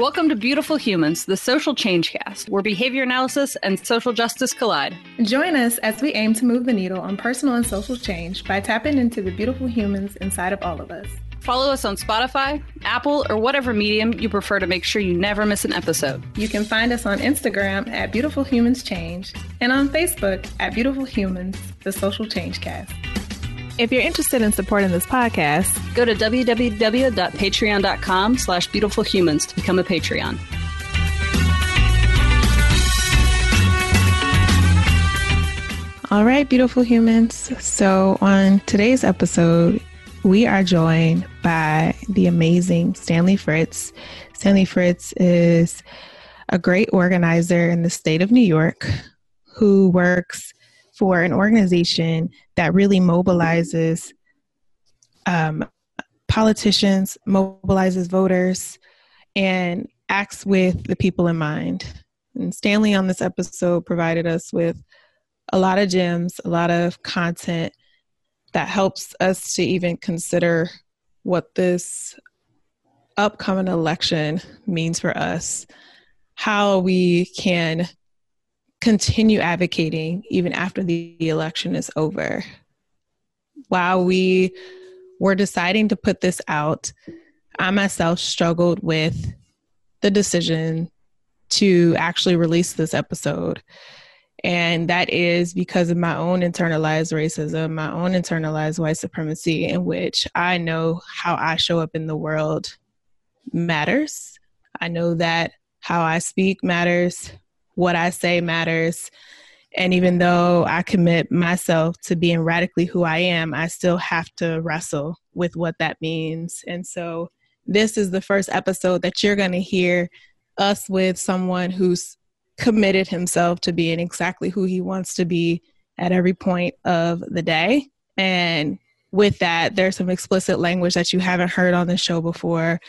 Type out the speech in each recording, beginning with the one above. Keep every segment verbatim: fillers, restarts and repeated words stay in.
Welcome to Beautiful Humans, the social change cast, where behavior analysis and social justice collide. Join us as we aim to move the needle on personal and social change by tapping into the beautiful humans inside of all of us. Follow us on Spotify, Apple, or whatever medium you prefer to make sure you never miss an episode. You can find us on Instagram at Beautiful Humans Change and on Facebook at Beautiful Humans, the Social Change Cast. If you're interested in supporting this podcast, go to www.patreon.com slash beautifulhumans to become a Patreon. All right, beautiful humans. So on today's episode, we are joined by the amazing Stanley Fritz. Stanley Fritz is a great organizer in the state of New York who works for an organization that really mobilizes um, politicians, mobilizes voters, and acts with the people in mind. And Stanley on this episode provided us with a lot of gems, a lot of content that helps us to even consider what this upcoming election means for us, how we can continue advocating even after the election is over. While we were deciding to put this out, I myself struggled with the decision to actually release this episode. And that is because of my own internalized racism, my own internalized white supremacy, in which I know how I show up in the world matters. I know that how I speak matters. What I say matters. And even though I commit myself to being radically who I am, I still have to wrestle with what that means. And so this is the first episode that you're going to hear us with someone who's committed himself to being exactly who he wants to be at every point of the day. And with that, there's some explicit language that you haven't heard on the show before.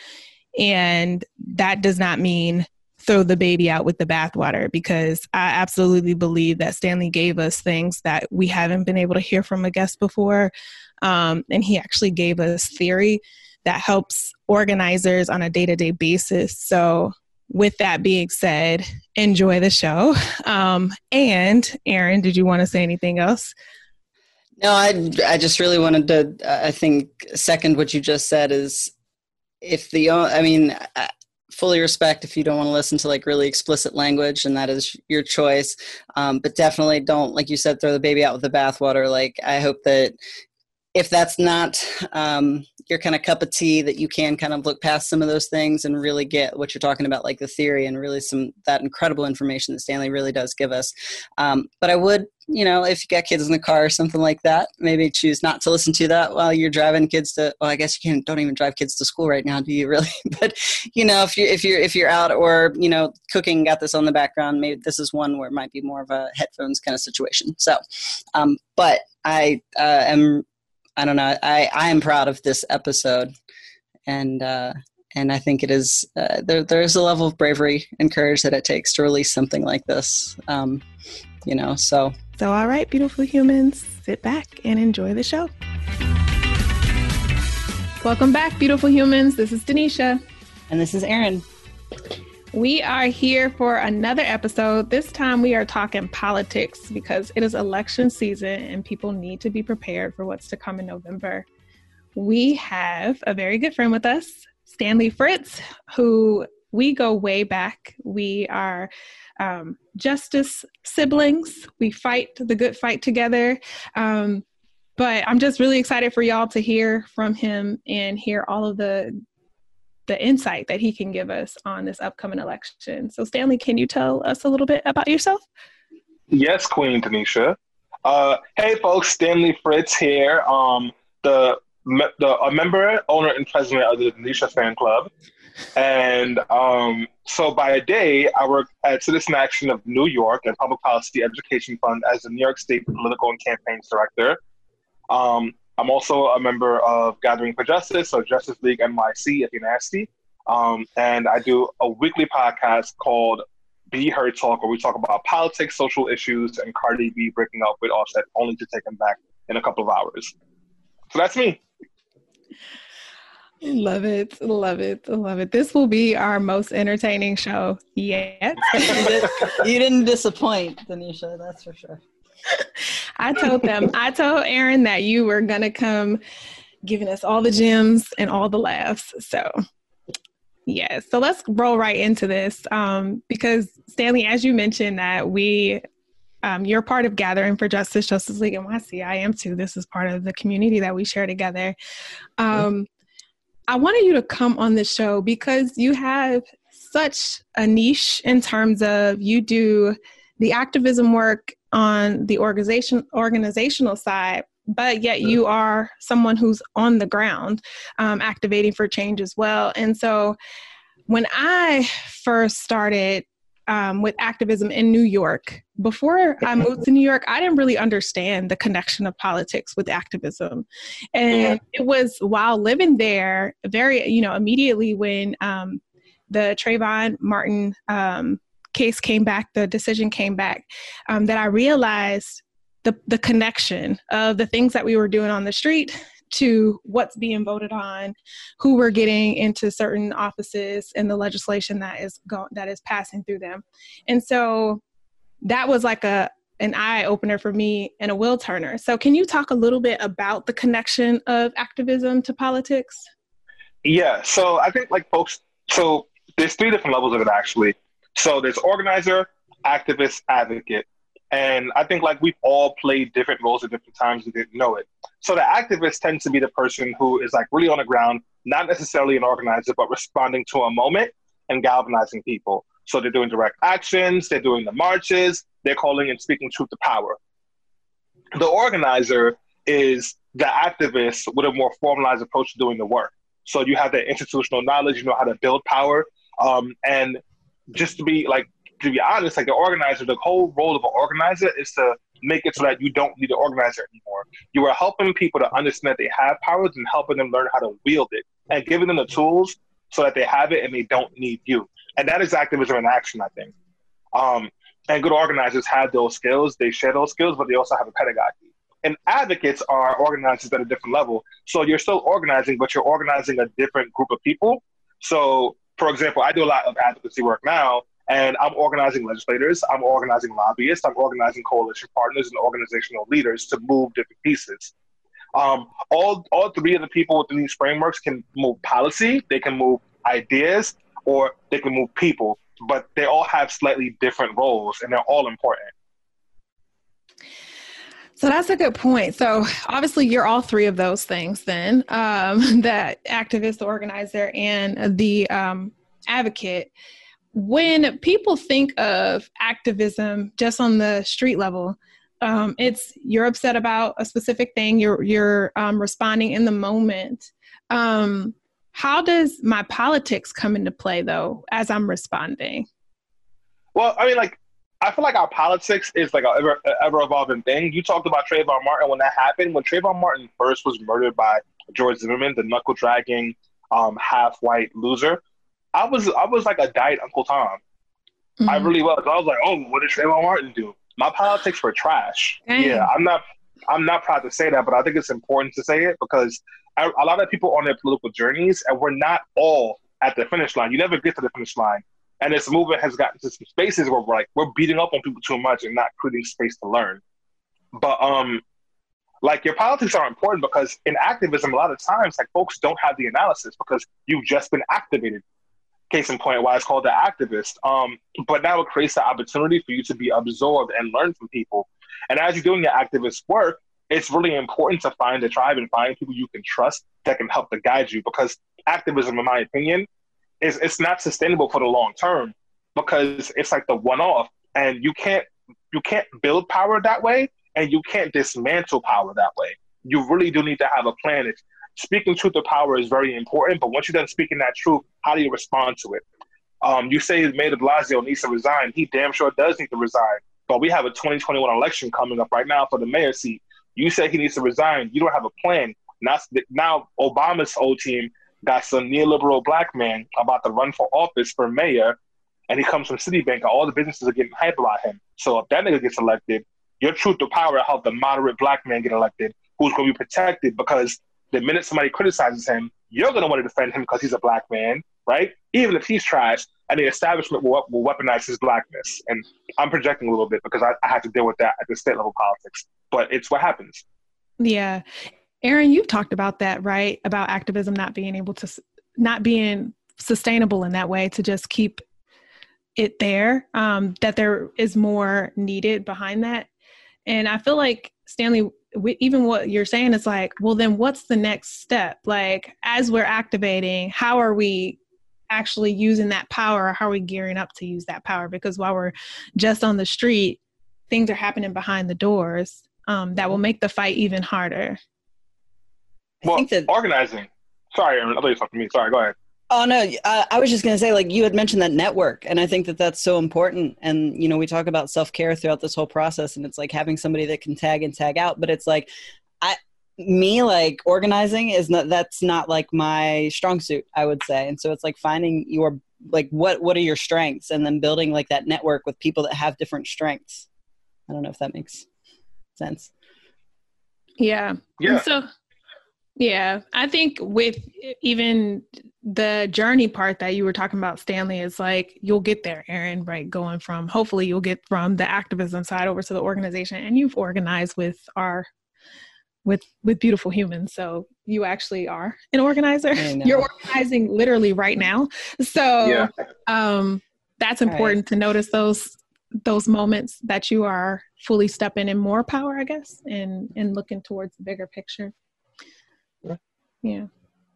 And that does not mean throw the baby out with the bathwater, because I absolutely believe that Stanley gave us things that we haven't been able to hear from a guest before. Um, and he actually gave us theory that helps organizers on a day-to-day basis. So with that being said, enjoy the show. Um, and Aaron, did you want to say anything else? No, I, I just really wanted to, I think, second what you just said is if the, I mean, I, fully respect if you don't want to listen to like really explicit language, and that is your choice. Um, but definitely don't, like you said, throw the baby out with the bathwater. Like, I hope that if that's not um, your kind of cup of tea, that you can kind of look past some of those things and really get what you're talking about, like the theory and really some that incredible information that Stanley really does give us. Um, but I would, you know, if you got kids in the car or something like that, maybe choose not to listen to that while you're driving kids to, well, I guess you can't, don't even drive kids to school right now, do you really? But, you know, if you're, if you're, if you're out or, you know, cooking, got this on the background, maybe this is one where it might be more of a headphones kind of situation. So, um, but I uh, am, I don't know, I, I am proud of this episode. And, uh, and I think it is, uh, there, there's a level of bravery and courage that it takes to release something like this. Um, you know, so. So, all right, beautiful humans, sit back and enjoy the show. Welcome back, beautiful humans. This is Denisha. And this is Aaron. We are here for another episode. This time we are talking politics because it is election season and people need to be prepared for what's to come in November. We have a very good friend with us, Stanley Fritz, who we go way back. We are um, justice siblings. We fight the good fight together. Um, but I'm just really excited for y'all to hear from him and hear all of the the insight that he can give us on this upcoming election. So Stanley, can you tell us a little bit about yourself? Yes, Queen Tanisha. Uh, hey folks, Stanley Fritz here. Um, the, the a member, owner, and president of the Tanisha Fan Club. And um, so by day, I work at Citizen Action of New York and Public Policy Education Fund as the New York State Political and Campaigns Director. Um, I'm also a member of Gathering for Justice, so Justice League N Y C if you're nasty. Um, and I do a weekly podcast called Be Heard Talk, where we talk about politics, social issues, and Cardi B breaking up with Offset only to take him back in a couple of hours. So that's me. Love it. Love it. Love it. This will be our most entertaining show yet. You didn't disappoint, Tanisha, that's for sure. I told them, I told Aaron that you were going to come giving us all the gems and all the laughs. So, yeah. So let's roll right into this um, because, Stanley, as you mentioned that we, um, you're part of Gathering for Justice, Justice League N Y C. I am too. This is part of the community that we share together. Um, I wanted you to come on the show because you have such a niche in terms of you do the activism work on the organization organizational side, but yet you are someone who's on the ground um, activating for change as well. And so when I first started um, with activism in New York, before I moved to New York, I didn't really understand the connection of politics with activism. And it was while living there, very, you know, immediately when um, the Trayvon Martin um, case came back, the decision came back, um, that I realized the the connection of the things that we were doing on the street to what's being voted on, who we're getting into certain offices and the legislation that is go- that is passing through them. And so that was like a an eye opener for me and a wheel turner. So can you talk a little bit about the connection of activism to politics? Yeah, so I think like folks, so there's three different levels of it actually. So there's organizer, activist, advocate. And I think like we've all played different roles at different times and didn't know it. So the activist tends to be the person who is like really on the ground, not necessarily an organizer, but responding to a moment and galvanizing people. So they're doing direct actions, they're doing the marches, they're calling and speaking truth to power. The organizer is the activist with a more formalized approach to doing the work. So you have the institutional knowledge, you know how to build power. Um, and just to be like, to be honest, like the organizer, the whole role of an organizer is to make it so that you don't need an organizer anymore. You are helping people to understand that they have powers and helping them learn how to wield it and giving them the tools so that they have it and they don't need you. And that is activism in action, I think. Um, and good organizers have those skills. They share those skills, but they also have a pedagogy. And advocates are organizers at a different level. So you're still organizing, but you're organizing a different group of people. So, for example, I do a lot of advocacy work now, and I'm organizing legislators, I'm organizing lobbyists, I'm organizing coalition partners and organizational leaders to move different pieces. Um, all, all three of the people within these frameworks can move policy, they can move ideas, or they can move people, but they all have slightly different roles and they're all important. So that's a good point. So obviously you're all three of those things then, um, the activist, the organizer, and the um, advocate. When people think of activism just on the street level, um, it's you're upset about a specific thing, you're, you're um, responding in the moment. Um, how does my politics come into play, though, as I'm responding? Well, I mean, like, I feel like our politics is like an ever, ever evolving thing. You talked about Trayvon Martin when that happened. When Trayvon Martin first was murdered by George Zimmerman, the knuckle dragging, um, half white loser, I was I was like a diet Uncle Tom. Mm-hmm. I really was. I was like, oh, what did Trayvon Martin do? My politics were trash. Dang. Yeah, I'm not I'm not proud to say that, but I think it's important to say it because I, a lot of people on their political journeys, and we're not all at the finish line. You never get to the finish line. And this movement has gotten to some spaces where we're like, we're beating up on people too much and not creating space to learn. But um, like your politics are important because in activism, a lot of times, like folks don't have the analysis because you've just been activated. Case in point, why it's called the activist. Um, but now it creates the opportunity for you to be absorbed and learn from people. And as you're doing your activist work, it's really important to find a tribe and find people you can trust that can help to guide you because activism, in my opinion, is it's not sustainable for the long term because it's like the one-off and you can't you can't build power that way and you can't dismantle power that way. You really do need to have a plan. It's, speaking truth to power is very important, but once you're done speaking that truth, how do you respond to it? Um, you say Mayor de Blasio needs to resign. He damn sure does need to resign. But we have a twenty twenty-one election coming up right now for the mayor seat. You say he needs to resign. You don't have a plan. Now, now Obama's old team got some neoliberal black man about to run for office for mayor, and he comes from Citibank, and all the businesses are getting hype about him. So if that nigga gets elected, your truth to power helped the moderate black man get elected, who's going to be protected because the minute somebody criticizes him, you're going to want to defend him because he's a black man, right? Even if he's trash, and the establishment will, will weaponize his blackness. And I'm projecting a little bit because I, I have to deal with that at the state level politics, but it's what happens. Yeah. Aaron, you've talked about that, right? About activism not being able to, not being sustainable in that way, to just keep it there, um, that there is more needed behind that. And I feel like, Stanley, we, even what you're saying is like, well, then what's the next step? Like, as we're activating, how are we actually using that power? How are we gearing up to use that power? Because while we're just on the street, things are happening behind the doors um, that will make the fight even harder. Well, I think that, organizing. Sorry, Aaron, I thought you were talking to me. Sorry, go ahead. Oh, no, I, I was just going to say, like, you had mentioned that network, and I think that that's so important. And, you know, we talk about self-care throughout this whole process, and it's like having somebody that can tag and tag out. But it's like, I, me, like, organizing is not, that's not like my strong suit, I would say. And so it's like finding your, like, what, what are your strengths, and then building like that network with people that have different strengths. I don't know if that makes sense. Yeah. Yeah. And so, yeah, I think with even the journey part that you were talking about, Stanley, is like, you'll get there, Aaron, right? Going from, hopefully you'll get from the activism side over to the organization, and you've organized with our, with, with Beautiful Humans. So you actually are an organizer. You're organizing literally right now. So yeah. um, that's important right. to notice those, those moments that you are fully stepping in more power, I guess, and, and looking towards the bigger picture. Yeah. Yeah.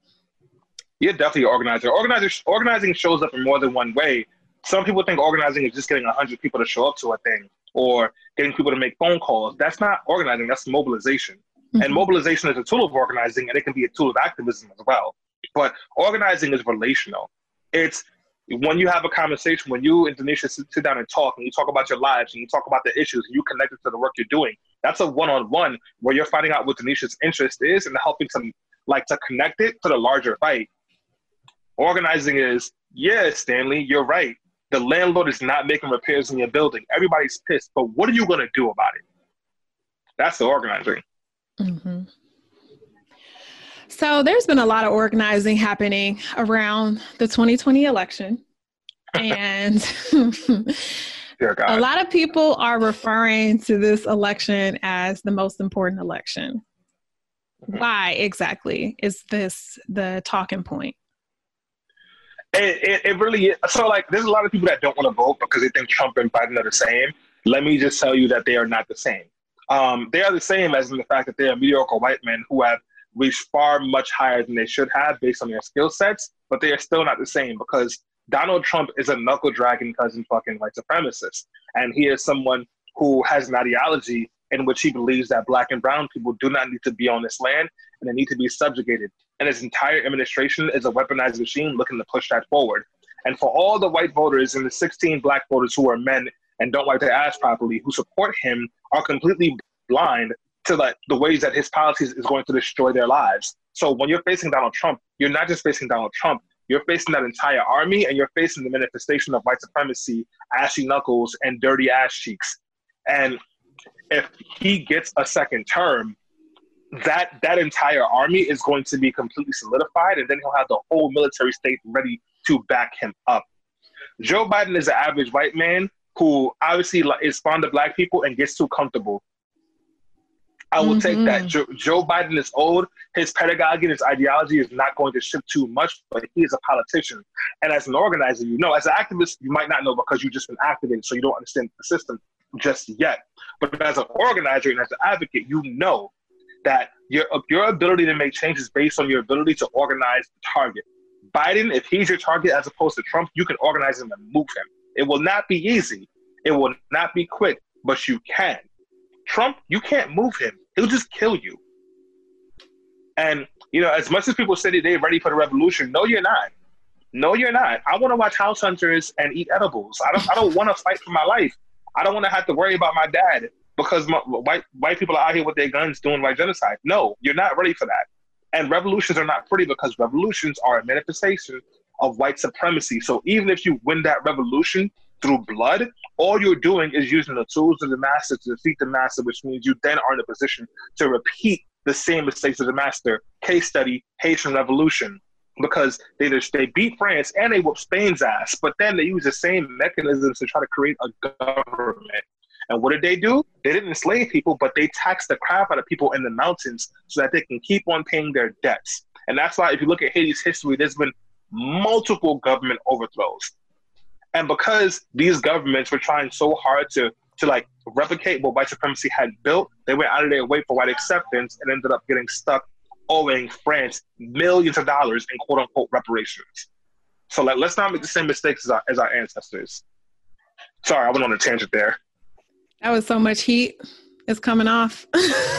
You're definitely an organizer. Organizer. Organizing shows up in more than one way. Some people think organizing is just getting one hundred people to show up to a thing or getting people to make phone calls. That's not organizing. That's mobilization. Mm-hmm. And mobilization is a tool of organizing, and it can be a tool of activism as well. But organizing is relational. It's when you have a conversation, when you and Denisha sit, sit down and talk, and you talk about your lives, and you talk about the issues, and you connect it to the work you're doing. That's a one-on-one where you're finding out what Denisha's interest is and helping to, like, to connect it to the larger fight. Organizing is, yeah, Stanley, you're right. The landlord is not making repairs in your building. Everybody's pissed, but what are you going to do about it? That's the organizing. Mm-hmm. So there's been a lot of organizing happening around the twenty twenty election. And a lot of people are referring to this election as the most important election. Mm-hmm. Why exactly is this the talking point? It, it, it really is. So, like, there's a lot of people that don't want to vote because they think Trump and Biden are the same. Let me just tell you that they are not the same. Um, they are the same as in the fact that they are mediocre white men who have reached far much higher than they should have based on their skill sets, but they are still not the same because Donald Trump is a knuckle-dragging cousin fucking white supremacist. And he is someone who has an ideology in which he believes that black and brown people do not need to be on this land and they need to be subjugated. And his entire administration is a weaponized machine looking to push that forward. And for all the white voters and the sixteen black voters who are men and don't wipe their ass properly, who support him, are completely blind to like the ways that his policies is going to destroy their lives. So when you're facing Donald Trump, you're not just facing Donald Trump, you're facing that entire army, and you're facing the manifestation of white supremacy, ashy knuckles, and dirty ass cheeks. And if he gets a second term, that that entire army is going to be completely solidified, and then he'll have the whole military state ready to back him up. Joe Biden is an average white man who obviously is fond of black people and gets too comfortable. I will mm-hmm. take that. Joe, Joe Biden is old. His pedagogy and his ideology is not going to shift too much, but he is a politician. And as an organizer, you know, as an activist, you might not know because you've just been activated, so you don't understand the system just yet. But as an organizer and as an advocate, you know that your your ability to make change is based on your ability to organize the target. Biden, if he's your target as opposed to Trump, you can organize him and move him. It will not be easy. It will not be quick, but you can. Trump, you can't move him. He'll just kill you. And, you know, as much as people say that they're ready for the revolution, no, you're not. No, you're not. I want to watch House Hunters and eat edibles. I don't I don't want to fight for my life. I don't want to have to worry about my dad because my, white white people are out here with their guns doing white genocide. No, you're not ready for that. And revolutions are not pretty because revolutions are a manifestation of white supremacy. So even if you win that revolution through blood, all you're doing is using the tools of the master to defeat the master, which means you then are in a position to repeat the same mistakes as the master. Case study, Haitian Revolution. Because they just, they beat France and they whooped Spain's ass, but then they use the same mechanisms to try to create a government. And what did they do? They didn't enslave people, but they taxed the crap out of people in the mountains so that they can keep on paying their debts. And that's why if you look at Haiti's history, there's been multiple government overthrows. And because these governments were trying so hard to, to like replicate what white supremacy had built, they went out of their way for white acceptance and ended up getting stuck owing France millions of dollars in quote unquote reparations. So like, let's not make the same mistakes as our, as our ancestors. Sorry, I went on a tangent there. That was so much heat. It's coming off.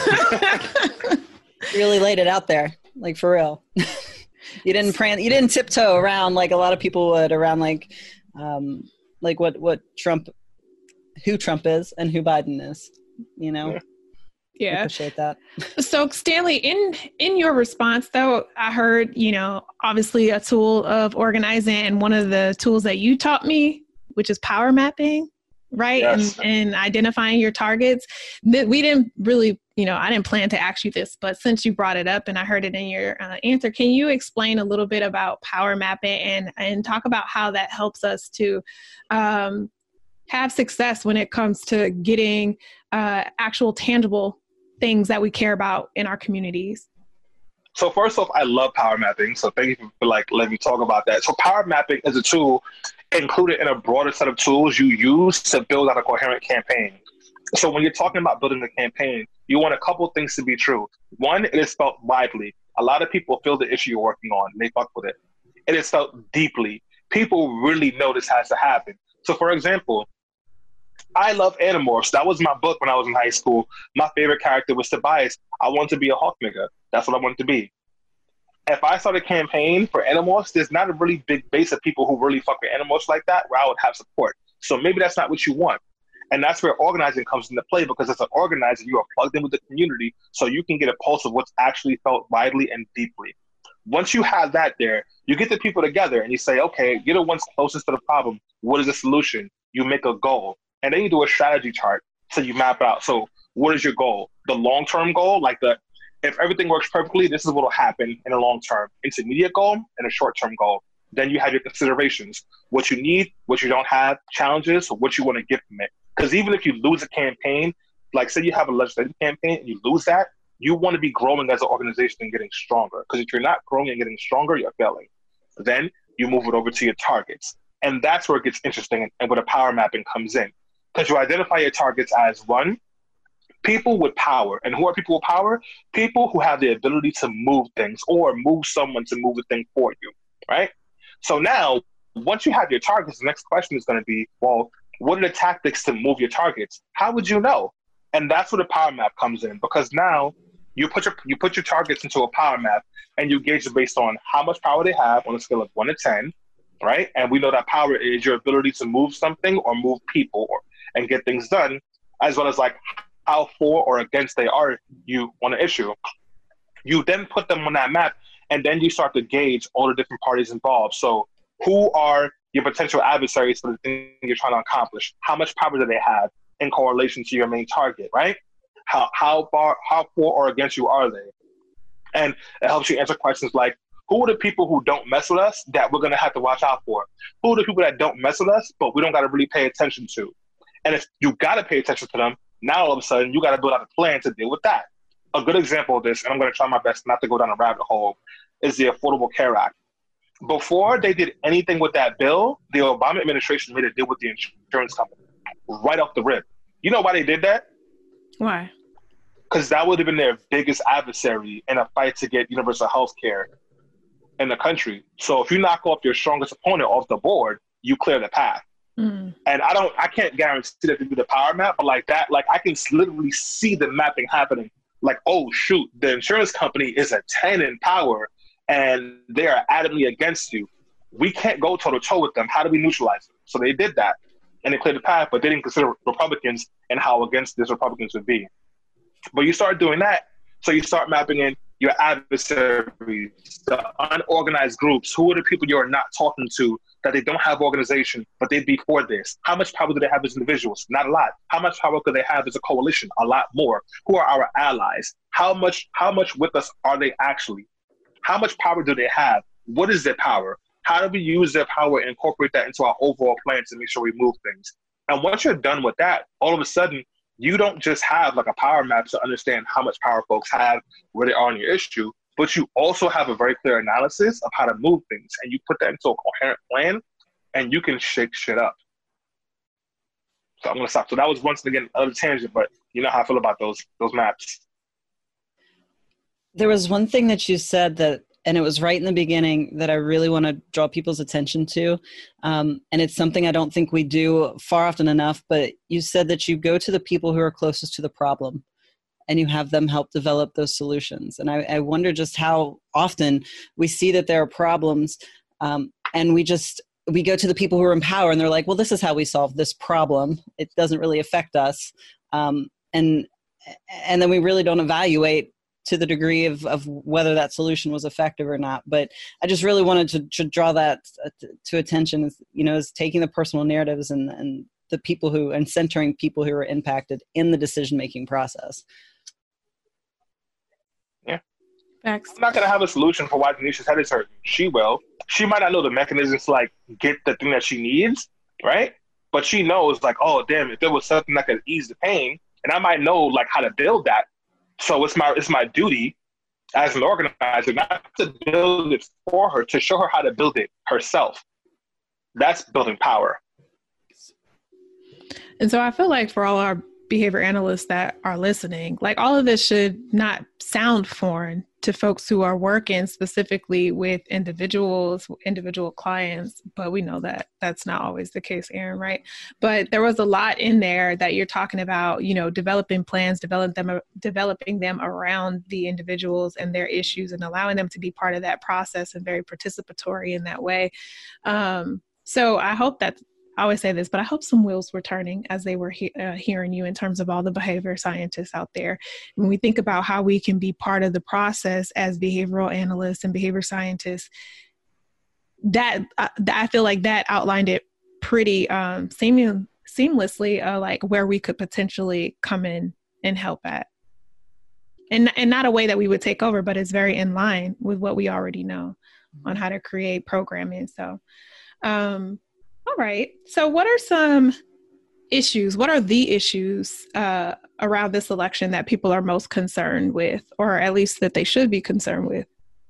Really laid it out there, like for real. You didn't pran- you didn't tiptoe around like a lot of people would around like, um, like what what Trump, who Trump is and who Biden is. You know. Yeah. Yeah. I appreciate that. So Stanley, in, in your response though, I heard, you know, obviously a tool of organizing, and one of the tools that you taught me, which is power mapping, right? Yes. And, and identifying your targets. That we didn't really, you know, I didn't plan to ask you this, but since you brought it up and I heard it in your uh, answer, can you explain a little bit about power mapping and, and talk about how that helps us to, um, have success when it comes to getting uh, actual tangible things that we care about in our communities? So first off, I love power mapping. So thank you for like letting me talk about that. So power mapping is a tool included in a broader set of tools you use to build out a coherent campaign. So when you're talking about building a campaign, you want a couple things to be true. One, it is felt widely. A lot of people feel the issue you're working on and they fuck with it. It is felt deeply. People really know this has to happen. So for example, I love Animorphs. That was my book when I was in high school. My favorite character was Tobias. I wanted to be a Hawk nigga. That's what I wanted to be. If I start a campaign for Animorphs, there's not a really big base of people who really fuck with Animorphs like that where I would have support. So maybe that's not what you want. And that's where organizing comes into play, because as an organizer, you are plugged in with the community so you can get a pulse of what's actually felt widely and deeply. Once you have that there, you get the people together and you say, okay, you're the ones closest to the problem. What is the solution? You make a goal. And then you do a strategy chart, so you map out. So what is your goal? The long-term goal, like the, if everything works perfectly, this is what will happen in the long term. Intermediate goal and a short-term goal. Then you have your considerations. What you need, what you don't have, challenges, what you want to get from it. Because even if you lose a campaign, like say you have a legislative campaign and you lose that, you want to be growing as an organization and getting stronger. Because if you're not growing and getting stronger, you're failing. Then you move it over to your targets. And that's where it gets interesting and where the power mapping comes in. Because you identify your targets as one, people with power. And who are people with power? People who have the ability to move things or move someone to move a thing for you, right? So now, once you have your targets, the next question is going to be, well, what are the tactics to move your targets? How would you know? And that's where the power map comes in, because now you put your you put your targets into a power map and you gauge it based on how much power they have on a scale of one to ten, right? And we know that power is your ability to move something or move people or and get things done, as well as like how for or against they are you on an issue. You then put them on that map, and then you start to gauge all the different parties involved. So who are your potential adversaries for the thing you're trying to accomplish? How much power do they have in correlation to your main target, right? How how far, how for or against you are they? And it helps you answer questions like, who are the people who don't mess with us that we're going to have to watch out for? Who are the people that don't mess with us, but we don't got to really pay attention to? And if you got to pay attention to them, now all of a sudden you got to build out a plan to deal with that. A good example of this, and I'm going to try my best not to go down a rabbit hole, is the Affordable Care Act. Before they did anything with that bill, the Obama administration made a deal with the insurance company right off the rip. You know why they did that? Why? Because that would have been their biggest adversary in a fight to get universal health care in the country. So if you knock off your strongest opponent off the board, you clear the path. Mm. And I don't, I can't guarantee that they do the power map, but like that, like I can literally see the mapping happening. Like, oh shoot, the insurance company is a ten in power and they are adamantly against you. We can't go toe to toe with them. How do we neutralize them? So they did that and they cleared the path, but they didn't consider Republicans and how against this Republicans would be. But you start doing that. So you start mapping in your adversaries, the unorganized groups? Who are the people you're not talking to that they don't have organization, but they'd be for this? How much power do they have as individuals? Not a lot. How much power could they have as a coalition? A lot more. Who are our allies? How much, how much with us are they actually? How much power do they have? What is their power? How do we use their power and incorporate that into our overall plan to make sure we move things? And once you're done with that, all of a sudden, you don't just have like a power map to understand how much power folks have, where they are on your issue, but you also have a very clear analysis of how to move things. And you put that into a coherent plan and you can shake shit up. So I'm going to stop. So that was once again another tangent, but you know how I feel about those those maps. There was one thing that you said that, and it was right in the beginning, that I really want to draw people's attention to. Um, and it's something I don't think we do far often enough, but you said that you go to the people who are closest to the problem and you have them help develop those solutions. And I, I wonder just how often we see that there are problems um, and we just, we go to the people who are in power and they're like, well, this is how we solve this problem. It doesn't really affect us. Um, and, and then we really don't evaluate to the degree of, of whether that solution was effective or not. But I just really wanted to, to draw that to attention, as, you know, as taking the personal narratives and, and the people who, and centering people who are impacted in the decision-making process. Yeah. Facts. I'm not going to have a solution for why Tanisha's head is hurting. She will. She might not know the mechanisms to like get the thing that she needs, right? But she knows like, oh, damn, if there was something that could ease the pain, and I might know like how to build that. So it's my it's my duty as an organizer not to build it for her, to show her how to build it herself. That's building power. And so I feel like for all our behavior analysts that are listening, like all of this should not sound foreign to folks who are working specifically with individuals, individual clients, but we know that that's not always the case, Aaron, right? But there was a lot in there that you're talking about, you know, developing plans, develop them, developing them around the individuals and their issues and allowing them to be part of that process and very participatory in that way. Um, so I hope that I always say this, but I hope some wheels were turning as they were he- uh, hearing you in terms of all the behavior scientists out there. When we think about how we can be part of the process as behavioral analysts and behavior scientists, that uh, I feel like that outlined it pretty um, seam- seamlessly, uh, like where we could potentially come in and help at. And, and not a way that we would take over, but it's very in line with what we already know on how to create programming. So, um, all right. So what are some issues? What are the issues uh, around this election that people are most concerned with, or at least that they should be concerned with?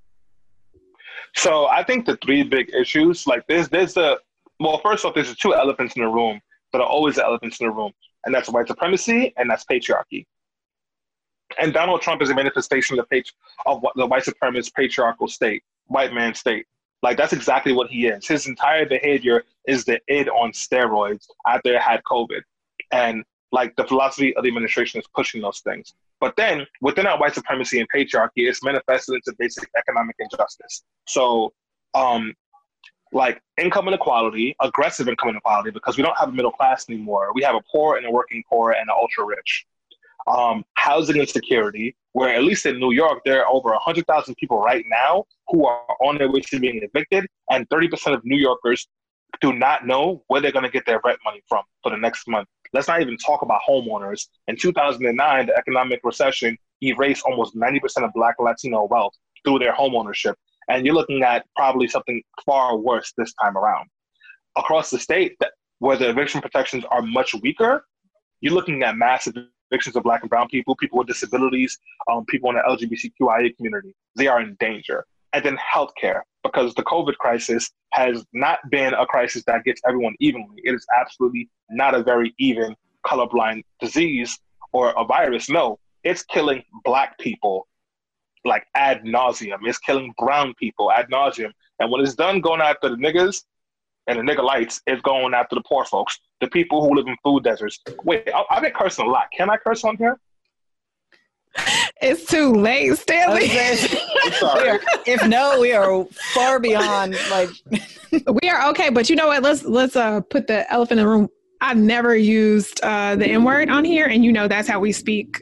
So I think the three big issues, like there's, there's the, well, first off, there's the two elephants in the room that are always the elephants in the room, and that's white supremacy and that's patriarchy. And Donald Trump is a manifestation of the, patri- of what the white supremacist patriarchal state, white man state. Like, that's exactly what he is. His entire behavior is the id on steroids after it had COVID. And, like, the philosophy of the administration is pushing those things. But then, within that white supremacy and patriarchy, it's manifested into basic economic injustice. So, um, like, income inequality, aggressive income inequality, because we don't have a middle class anymore. We have a poor and a working poor and an ultra-rich. Um, housing insecurity, where at least in New York, there are over one hundred thousand people right now who are on their way to being evicted, and thirty percent of New Yorkers do not know where they're going to get their rent money from for the next month. Let's not even talk about homeowners. In two thousand nine, the economic recession erased almost ninety percent of Black Latino wealth through their homeownership, and you're looking at probably something far worse this time around. Across the state, where the eviction protections are much weaker, you're looking at massive evictions of Black and brown people, people with disabilities, um, people in the L G B T Q I A community. They are in danger. And then healthcare, because the COVID crisis has not been a crisis that gets everyone evenly. It is absolutely not a very even colorblind disease or a virus. No, it's killing Black people like ad nauseum. It's killing brown people ad nauseum. And when it's done going after the niggas and the nigga lights, it's going after the poor folks, the people who live in food deserts. Wait, I, I've been cursing a lot. Can I curse on here? It's too late, Stanley. I'm sorry. If no, we are far beyond, like. We are okay, but you know what? Let's let's uh, put the elephant in the room. I've never used uh, the N word on here, and you know that's how we speak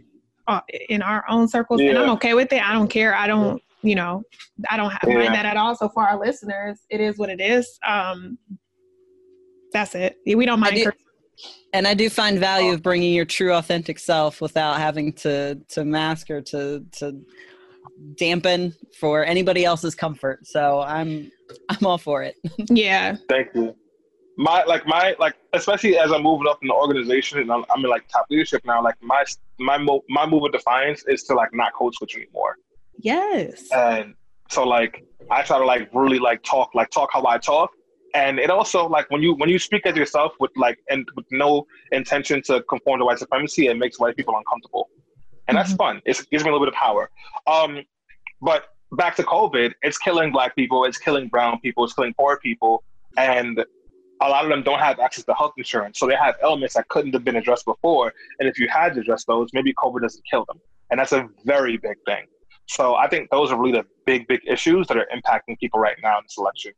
uh, in our own circles, yeah. and I'm okay with it. I don't care. I don't, you know, I don't have, Yeah. mind that at all. So for our listeners, it is what it is. Um, that's it. We don't mind. I do, and I do find value of bringing your true, authentic self without having to to mask or to to dampen for anybody else's comfort. So I'm I'm all for it. Yeah. Thank you. My like my like especially as I'm moving up in the organization and I'm, I'm in like top leadership now. Like my my mo- my move of defiance is to like not code switch anymore. Yes. And so like I try to like really like talk like talk how I talk. And it also like when you when you speak as yourself with like and with no intention to conform to white supremacy, it makes white people uncomfortable. And that's Mhm. fun. It's, it gives me a little bit of power. Um, but back to COVID, it's killing Black people, it's killing brown people, it's killing poor people, and a lot of them don't have access to health insurance. So they have ailments that couldn't have been addressed before. And if you had to address those, maybe COVID doesn't kill them. And that's a very big thing. So I think those are really the big, big issues that are impacting people right now in this election.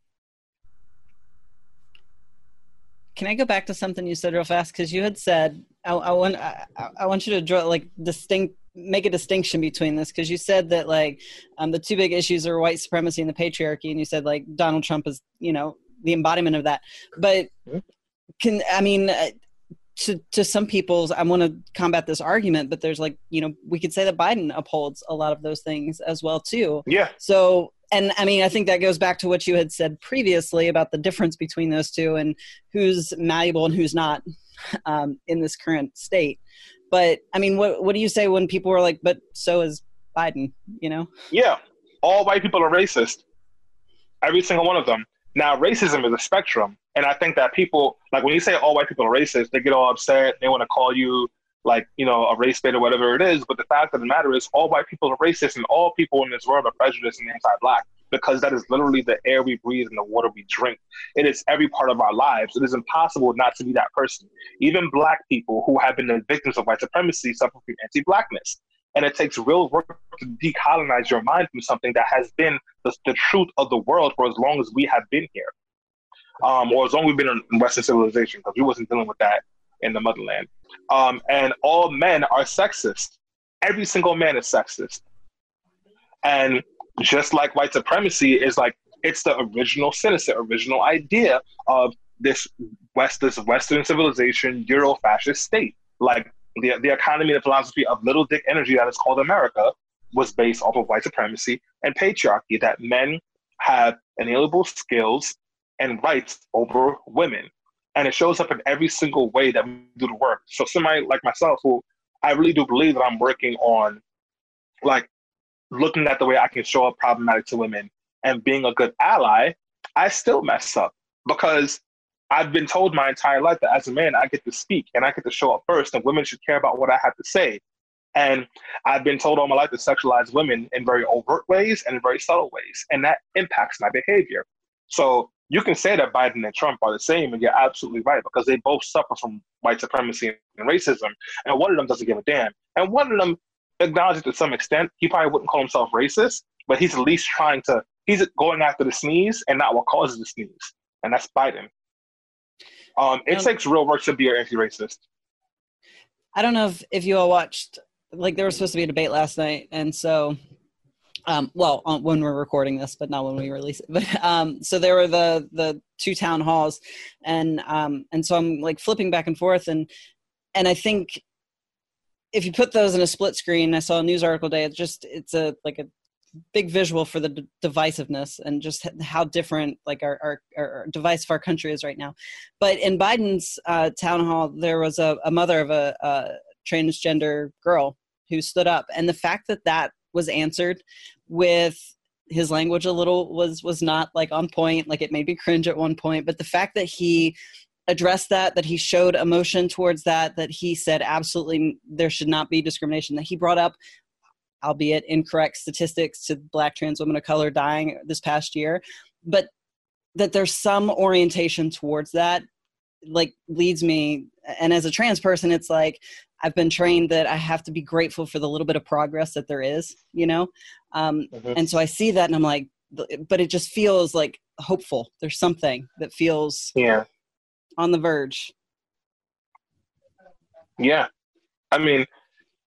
Can I go back to something you said real fast? Because you had said, I, I want I, I want you to draw like distinct, make a distinction between this. Because you said that like um, the two big issues are white supremacy and the patriarchy, and you said like Donald Trump is, you know, the embodiment of that. But can I mean, uh, to to some people's, I want to combat this argument, but there's like, you know, we could say that Biden upholds a lot of those things as well too. Yeah. So. And I mean, I think that goes back to what you had said previously about the difference between those two and who's malleable and who's not um, in this current state. But I mean, what what do you say when people are like, but so is Biden, you know? Yeah. All white people are racist. Every single one of them. Now, racism is a spectrum. And I think that people, like when you say all white people are racist, they get all upset. They want to call you like, you know, a race bait or whatever it is. But the fact of the matter is all white people are racist and all people in this world are prejudiced and anti-Black, because that is literally the air we breathe and the water we drink. It is every part of our lives. It is impossible not to be that person. Even Black people who have been the victims of white supremacy suffer from anti-Blackness. And it takes real work to decolonize your mind from something that has been the, the truth of the world for as long as we have been here. Um, or as long as we've been in Western civilization, because we wasn't dealing with that in the motherland. Um, and all men are sexist. Every single man is sexist. And just like white supremacy is like, it's the original sin, it's the original idea of this West, this Western civilization, Euro-fascist state. Like the, the economy and philosophy of little dick energy that is called America was based off of white supremacy and patriarchy, that men have inalienable skills and rights over women. And it shows up in every single way that we do the work. So somebody like myself, who I really do believe that I'm working on, like looking at the way I can show up problematic to women and being a good ally, I still mess up because I've been told my entire life that as a man, I get to speak and I get to show up first and women should care about what I have to say. And I've been told all my life to sexualize women in very overt ways and in very subtle ways. And that impacts my behavior. So you can say that Biden and Trump are the same, and you're absolutely right, because they both suffer from white supremacy and racism, and one of them doesn't give a damn. And one of them acknowledges to some extent, he probably wouldn't call himself racist, but he's at least trying to, he's going after the sneeze and not what causes the sneeze, and that's Biden. Um, it Um, takes real work to be an anti-racist. I don't know if, if you all watched, like there was supposed to be a debate last night. And so, um, well, on, when we're recording this, but not when we release it. But um, so there were the, the two town halls and, um, and so I'm like flipping back and forth. And, and I think if you put those in a split screen, I saw a news article today, it's just, it's a, like a big visual for the d- divisiveness and just how different like our, our, our divisive our country is right now. But in Biden's uh, town hall, there was a, a mother of a, a transgender girl who stood up, and the fact that that was answered with his language a little was was not like on point. Like it made me cringe at one point, but the fact that he addressed that, that he showed emotion towards that, that he said absolutely there should not be discrimination, that he brought up, albeit incorrect statistics to Black trans women of color dying this past year, but that there's some orientation towards that, like leads me. And as a trans person, it's like, I've been trained that I have to be grateful for the little bit of progress that there is, you know? Um, Mm-hmm. and so I see that and I'm like, but it just feels like hopeful. There's something that feels Yeah. on the verge. Yeah. I mean,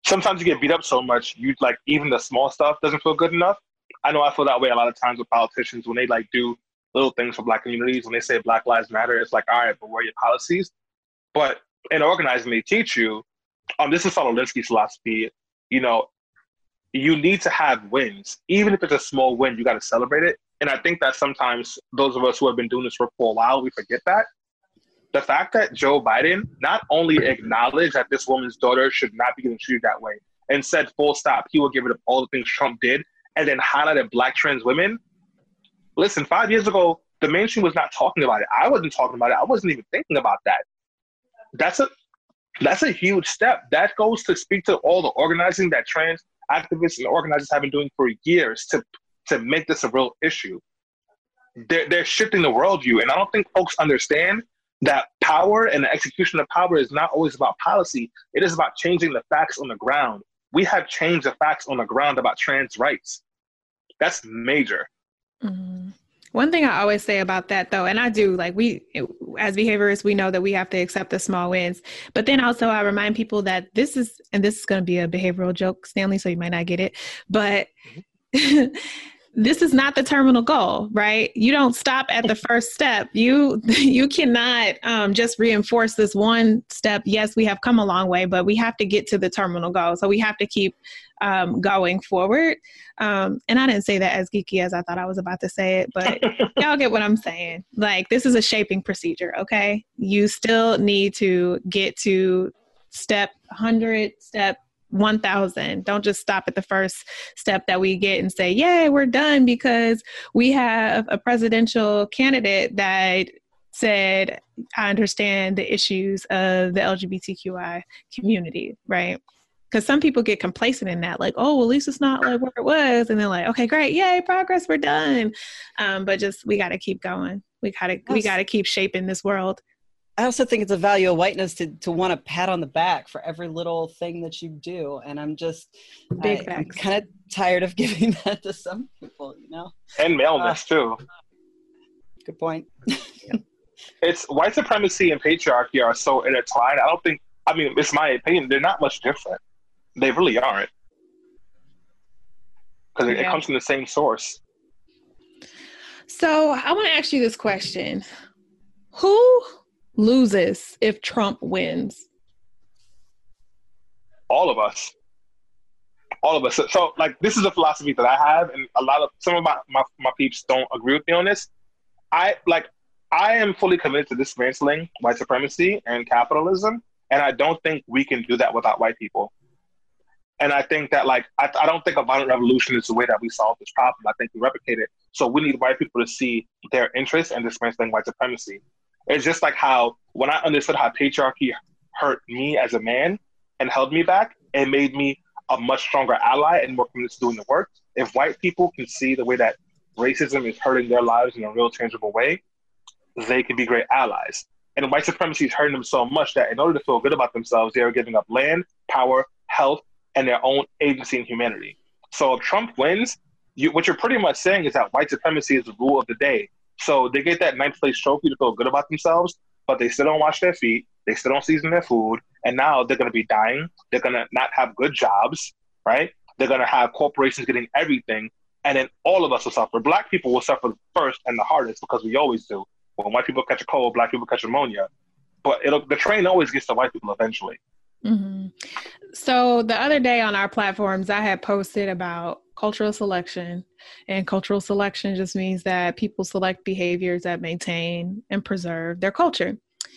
sometimes you get beat up so much, you like even the small stuff doesn't feel good enough. I know I feel that way a lot of times with politicians when they like do little things for Black communities. When they say Black Lives Matter, it's like, all right, but where are your policies? But in organizing, they teach you, um, this is Saul Alinsky's philosophy, you know, you need to have wins. Even if it's a small win, you got to celebrate it. And I think that sometimes those of us who have been doing this work for a while, we forget that. The fact that Joe Biden not only acknowledged that this woman's daughter should not be getting treated that way and said full stop, he will give it up all the things Trump did, and then highlighted Black trans women. Listen, five years ago, the mainstream was not talking about it. I wasn't talking about it. I wasn't even thinking about that. That's a that's a huge step. That goes to speak to all the organizing that trans activists and organizers have been doing for years to to make this a real issue. They're, they're shifting the worldview, and I don't think folks understand that power and the execution of power is not always about policy. It is about changing the facts on the ground. We have changed the facts on the ground about trans rights. That's major. Mm-hmm. One thing I always say about that, though, and I do, like we, as behaviorists, we know that we have to accept the small wins. But then also I remind people that this is, and this is going to be a behavioral joke, Stanley, so you might not get it, but this is not the terminal goal, right? You don't stop at the first step. You you cannot um, just reinforce this one step. Yes, we have come a long way, but we have to get to the terminal goal. So we have to keep um, going forward. Um, and I didn't say that as geeky as I thought I was about to say it, but y'all get what I'm saying. Like, this is a shaping procedure, okay? You still need to get to step one hundred, step one thousand. Don't just stop at the first step that we get and say, yay, we're done because we have a presidential candidate that said, I understand the issues of the L G B T Q I community, right? Because some people get complacent in that, like, oh, well, at least it's not like where it was. And they're like, okay, great. Yay, progress. We're done. Um, but just, we got to keep going. We got to, we got to keep shaping this world. I also think it's a value of whiteness to, to want a pat on the back for every little thing that you do. And I'm just Big I, I'm kind of tired of giving that to some people, you know? And maleness, uh, too. Good point. It's white supremacy and patriarchy are so intertwined. I don't think, I mean, it's my opinion, they're not much different. They really aren't. Because it, yeah. it comes from the same source. So I want to ask you this question. Who loses if Trump wins? All of us. All of us. So, so, like, this is a philosophy that I have, and a lot of, some of my, my, my peeps don't agree with me on this. I, like, I am fully committed to dismantling white supremacy and capitalism, and I don't think we can do that without white people. And I think that, like, I, I don't think a violent revolution is the way that we solve this problem. I think we replicate it. So we need white people to see their interest in dismantling white supremacy. It's just like how, when I understood how patriarchy hurt me as a man and held me back, it made me a much stronger ally and more committed to doing the work. If white people can see the way that racism is hurting their lives in a real tangible way, they can be great allies. And white supremacy is hurting them so much that in order to feel good about themselves, they are giving up land, power, health, and their own agency and humanity. So if Trump wins, you, what you're pretty much saying is that white supremacy is the rule of the day. So they get that ninth place trophy to feel good about themselves, but they still don't wash their feet, they still don't season their food, and now they're going to be dying, they're going to not have good jobs, right? They're going to have corporations getting everything, and then all of us will suffer. Black people will suffer first and the hardest because we always do. When white people catch a cold, black people catch pneumonia. But it'll, the train always gets to white people eventually. Mm-hmm. So the other day on our platforms, I had posted about cultural selection, and cultural selection just means that people select behaviors that maintain and preserve their culture.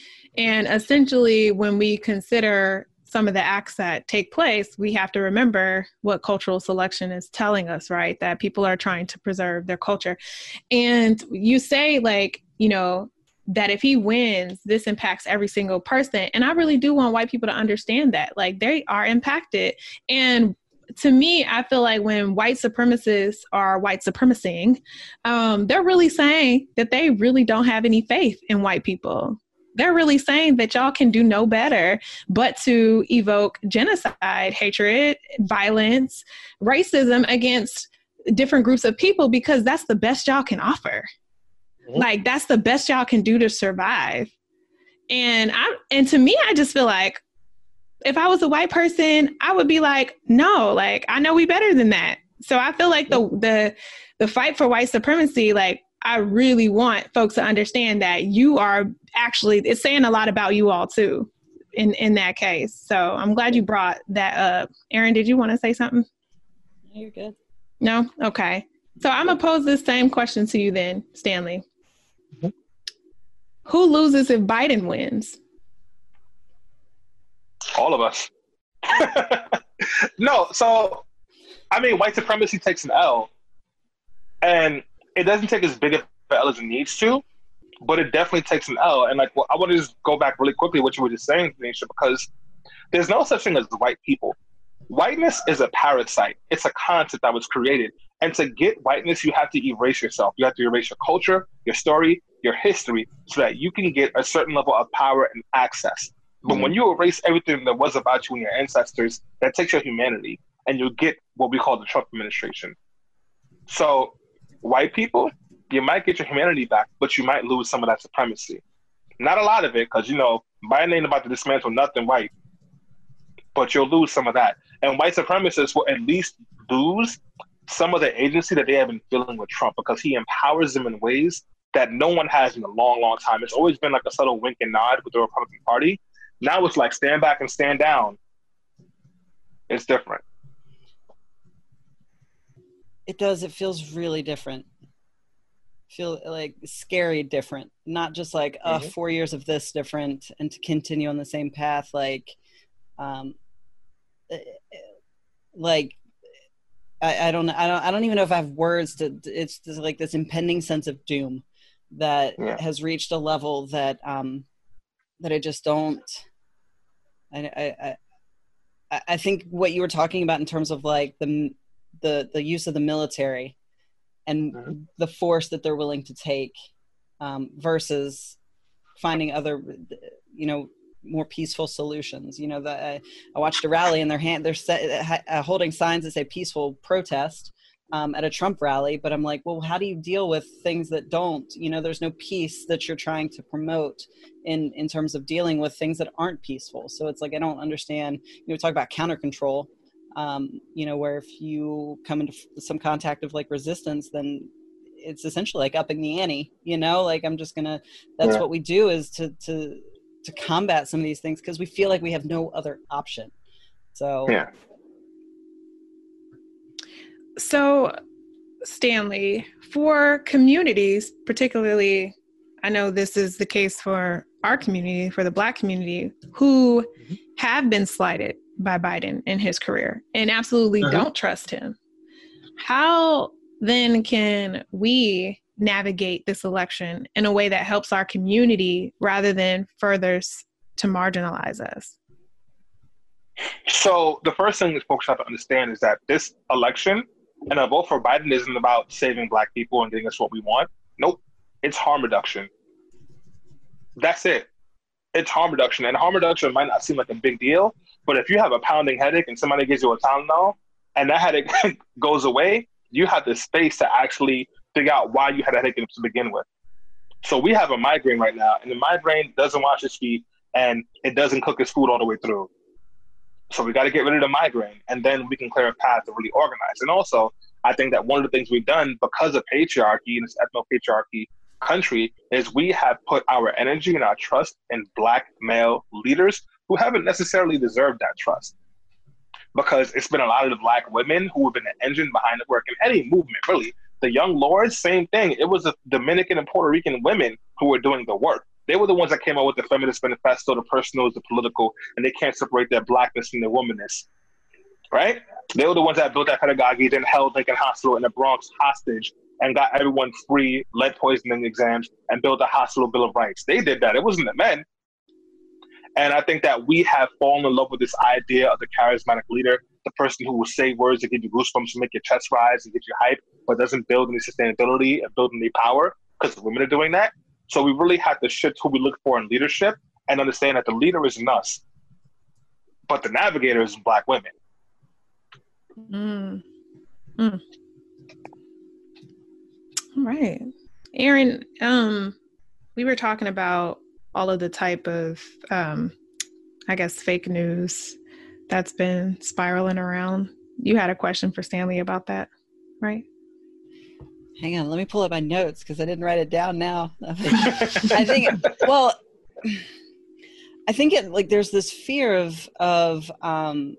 And essentially, when we consider some of the acts that take place, we have to remember what cultural selection is telling us, right? That people are trying to preserve their culture. And you say, like, you know, that if he wins, this impacts every single person. And I really do want white people to understand that, like, they are impacted. And to me, I feel like when white supremacists are white supremacing, um, they're really saying that they really don't have any faith in white people. They're really saying that y'all can do no better but to evoke genocide, hatred, violence, racism against different groups of people, because that's the best y'all can offer. Mm-hmm. Like, that's the best y'all can do to survive. And I, and to me, I just feel like if I was a white person, I would be like, no, like, I know we better than that. So I feel like the, the, the fight for white supremacy, like, I really want folks to understand that you are actually, it's saying a lot about you all too in, in that case. So I'm glad you brought that up. Aaron, did you want to say something? No, you're good. No? Okay. So I'm going to pose this same question to you then, Stanley. Mm-hmm. Who loses if Biden wins? All of us. No, so, I mean, white supremacy takes an L. And it doesn't take as big of an L as it needs to, but it definitely takes an L. And, like, well, I want to just go back really quickly what you were just saying, Tanisha, because there's no such thing as white people. Whiteness is a parasite. It's a concept that was created. And to get whiteness, you have to erase yourself. You have to erase your culture, your story, your history, so that you can get a certain level of power and access. But mm-hmm. when you erase everything that was about you and your ancestors, that takes your humanity, and you get what we call the Trump administration. So white people, you might get your humanity back, but you might lose some of that supremacy. Not a lot of it, because, you know, Biden ain't about to dismantle nothing white, but you'll lose some of that. And white supremacists will at least lose some of the agency that they have been feeling with Trump, because he empowers them in ways that no one has in a long, long time. It's always been like a subtle wink and nod with the Republican Party. Now it's like stand back and stand down. It's different. It does. It feels really different. Feel like scary different. Not just like, uh, mm-hmm. four years of this different and to continue on the same path. Like, um, like, I, I don't I don't I don't even know if I have words to. It's just like this impending sense of doom that yeah. has reached a level that um that I just don't. I I I think what you were talking about in terms of like the the the use of the military and mm-hmm. the force that they're willing to take um, versus finding other, you know, more peaceful solutions. You know, the, I, I watched a rally and their hand, they're set, uh, holding signs that say peaceful protest um, at a Trump rally. But I'm like, well, how do you deal with things that don't, you know, there's no peace that you're trying to promote in, in terms of dealing with things that aren't peaceful. So it's like, I don't understand, you know, talk about counter control, um, you know, where if you come into some contact of like resistance, then it's essentially like upping the ante, you know, like I'm just gonna, that's yeah. what we do is to, to, to combat some of these things because we feel like we have no other option. So, yeah. So, Stanley, for communities, particularly, I know this is the case for our community, for the Black community, who mm-hmm. have been slighted by Biden in his career and absolutely uh-huh. don't trust him. How then can we navigate this election in a way that helps our community rather than furthers to marginalize us? So the first thing that folks have to understand is that this election and a vote for Biden isn't about saving Black people and getting us what we want. Nope. It's harm reduction. That's it. It's harm reduction. And harm reduction might not seem like a big deal, but if you have a pounding headache and somebody gives you a Tylenol and that headache goes away, you have the space to actually figure out why you had a headache to begin with. So we have a migraine right now, and the migraine doesn't wash its feet and it doesn't cook its food all the way through. So we got to get rid of the migraine, and then we can clear a path to really organize. And also, I think that one of the things we've done because of patriarchy in this ethno-patriarchy country is we have put our energy and our trust in Black male leaders who haven't necessarily deserved that trust. Because it's been a lot of the Black women who have been the engine behind the work in any movement, really. The Young Lords, same thing. It was the Dominican and Puerto Rican women who were doing the work. They were the ones that came up with the feminist manifesto, the personal, the political, and they can't separate their Blackness from their womanness, right? They were the ones that built that pedagogy, then held Lincoln Hospital in the Bronx hostage and got everyone free lead poisoning exams and built a hospital bill of rights. They did that. It wasn't the men. And I think that we have fallen in love with this idea of the charismatic leader, the person who will say words that give you goosebumps and make your chest rise and get you hype, but doesn't build any sustainability and build any power because women are doing that. So we really have to shift who we look for in leadership and understand that the leader isn't us, but the navigator is Black women. Mm. Mm. All right. Aaron, um, we were talking about all of the type of um, I guess, fake news that's been spiraling around. You had a question for Stanley about that, right? Hang on, let me pull up my notes because I didn't write it down now. I think, well, I think it like there's this fear of of um,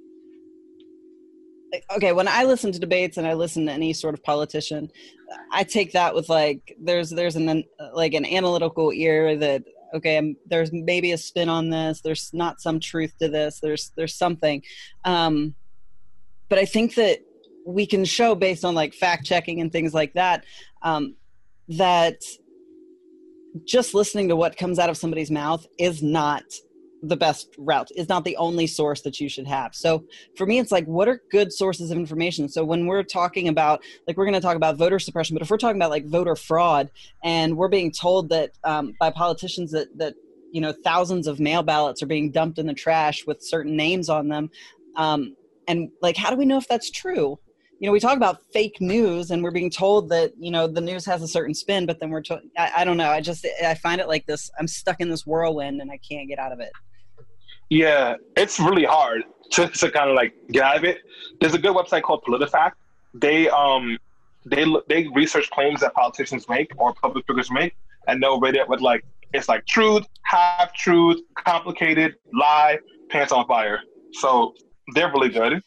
okay, when I listen to debates and I listen to any sort of politician, I take that with like there's there's an like an analytical ear that okay, I'm, there's maybe a spin on this. There's not some truth to this. There's there's something, um, but I think that we can show based on like fact checking and things like that, um, that just listening to what comes out of somebody's mouth is not the best route, is not the only source that you should have. So for me, it's like, what are good sources of information? So when we're talking about, like, we're going to talk about voter suppression, but if we're talking about like voter fraud and we're being told that um, by politicians that, that, you know, thousands of mail ballots are being dumped in the trash with certain names on them. Um, and like, how do we know if that's true? You know, we talk about fake news and we're being told that, you know, the news has a certain spin, but then we're, to- I, I don't know. I just, I find it like this, I'm stuck in this whirlwind and I can't get out of it. Yeah, it's really hard to, to kind of like get out of it. There's a good website called PolitiFact. They, um, they, they research claims that politicians make or public figures make, and they'll rate it with like, it's like truth, half truth, complicated, lie, pants on fire. So they're really good.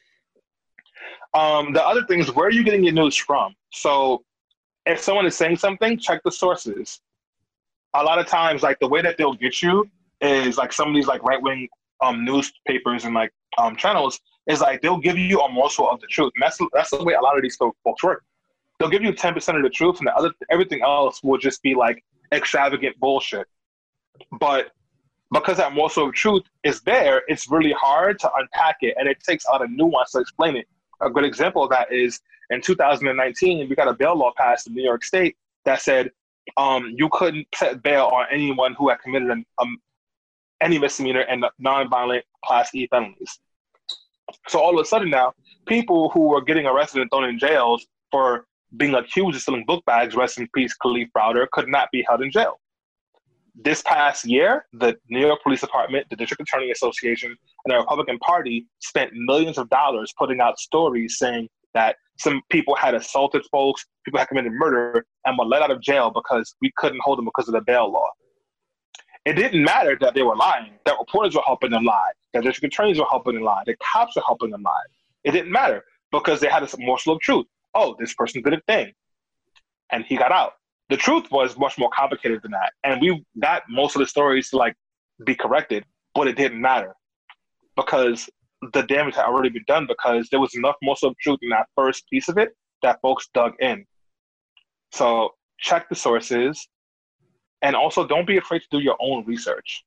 Um, the other thing is, where are you getting your news from? So if someone is saying something, check the sources. A lot of times, like the way that they'll get you is like some of these like right-wing um, newspapers and like um, channels is like they'll give you a morsel of the truth. And that's, that's the way a lot of these folks work. They'll give you ten percent of the truth and the other everything else will just be like extravagant bullshit. But because that morsel of truth is there, it's really hard to unpack it, and it takes a lot of nuance to explain it. A good example of that is in two thousand nineteen, we got a bail law passed in New York State that said um, you couldn't set bail on anyone who had committed an, um, any misdemeanor and nonviolent Class E felonies. So all of a sudden now, people who were getting arrested and thrown in jails for being accused of stealing book bags, rest in peace, Khalif Browder, could not be held in jail. This past year, the New York Police Department, the District Attorney Association, and the Republican Party spent millions of dollars putting out stories saying that some people had assaulted folks, people had committed murder, and were let out of jail because we couldn't hold them because of the bail law. It didn't matter that they were lying, that reporters were helping them lie, that district attorneys were helping them lie, that cops were helping them lie. It didn't matter because they had a morsel of truth. Oh, this person did a thing, and he got out. The truth was much more complicated than that. And we got most of the stories to like be corrected, but it didn't matter because the damage had already been done because there was enough morsel of truth in that first piece of it that folks dug in. So check the sources, and also don't be afraid to do your own research.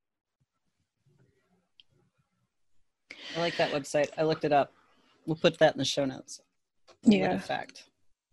I like that website. I looked it up. We'll put that in the show notes. Yeah. Fact.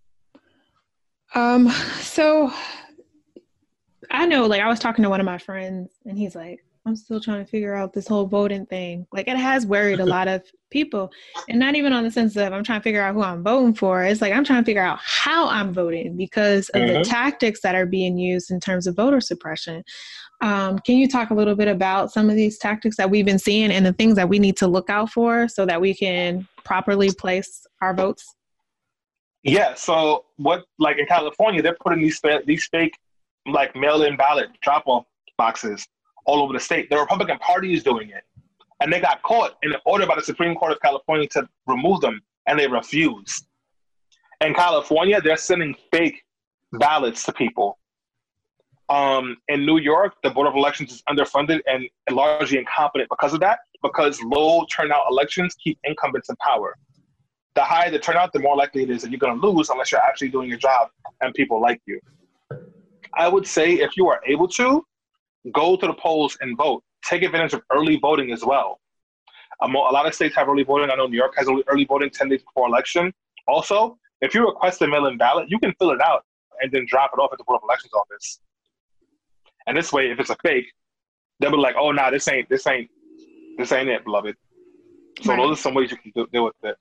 Um, so I know, like, I was talking to one of my friends and he's like, I'm still trying to figure out this whole voting thing. Like, it has worried a lot of people, and not even on the sense of I'm trying to figure out who I'm voting for. It's like, I'm trying to figure out how I'm voting because of mm-hmm. the tactics that are being used in terms of voter suppression. Um, can you talk a little bit about some of these tactics that we've been seeing and the things that we need to look out for so that we can properly place our votes? Yeah, so what, like in California, they're putting these these fake, like mail-in ballot drop-off boxes all over the state. The Republican Party is doing it, and they got caught in an order by the Supreme Court of California to remove them, and they refused. In California, they're sending fake ballots to people. Um, in New York, the Board of Elections is underfunded and largely incompetent because of that, because low turnout elections keep incumbents in power. The higher the turnout, the more likely it is that you're going to lose unless you're actually doing your job and people like you. I would say if you are able to, go to the polls and vote. Take advantage of early voting as well. Um, a lot of states have early voting. I know New York has early voting ten days before election. Also, if you request a mail-in ballot, you can fill it out and then drop it off at the Board of Elections office. And this way, if it's a fake, they'll be like, "Oh, nah, this ain't, this ain't, this ain't it, beloved." So right. Those are some ways you can do, deal with it.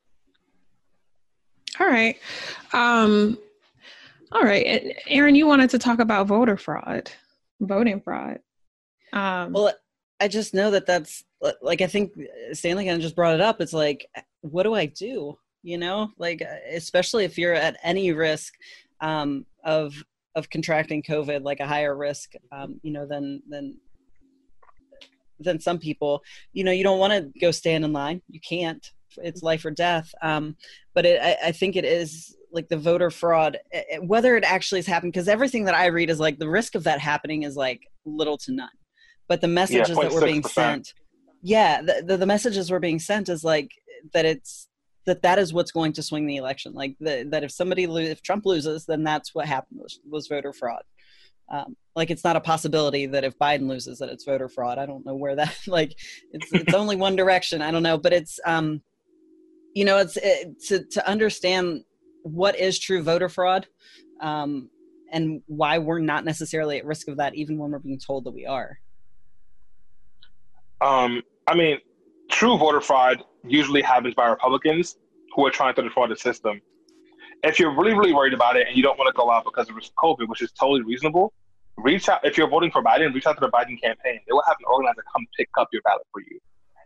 All right. Um, all right. Aaron, you wanted to talk about voter fraud, voting fraud. Um, well, I just know that that's like, I think Stanley kind of just brought it up. It's like, what do I do? You know, like, especially if you're at any risk um, of, of contracting COVID, like a higher risk, um, you know, than, than, than some people, you know, you don't want to go stand in line. You can't, it's life or death. Um, but it, I, I think it is like the voter fraud, it, whether it actually has happened, because everything that I read is like the risk of that happening is like little to none. But the messages yeah, that were being sent, yeah, the, the, the messages were being sent is like that it's, that that is what's going to swing the election. Like the, that if somebody, lo- if Trump loses, then that's what happened was, was voter fraud. Um, like it's not a possibility that if Biden loses that it's voter fraud. I don't know where that, like it's, it's only one direction. I don't know, but it's, um, you know, it's it, to, to understand what is true voter fraud um, and why we're not necessarily at risk of that, even when we're being told that we are. Um, I mean, true voter fraud usually happens by Republicans who are trying to defraud the system. If you're really, really worried about it and you don't want to go out because of COVID, which is totally reasonable, reach out. If you're voting for Biden, reach out to the Biden campaign. They will have an organizer come pick up your ballot for you.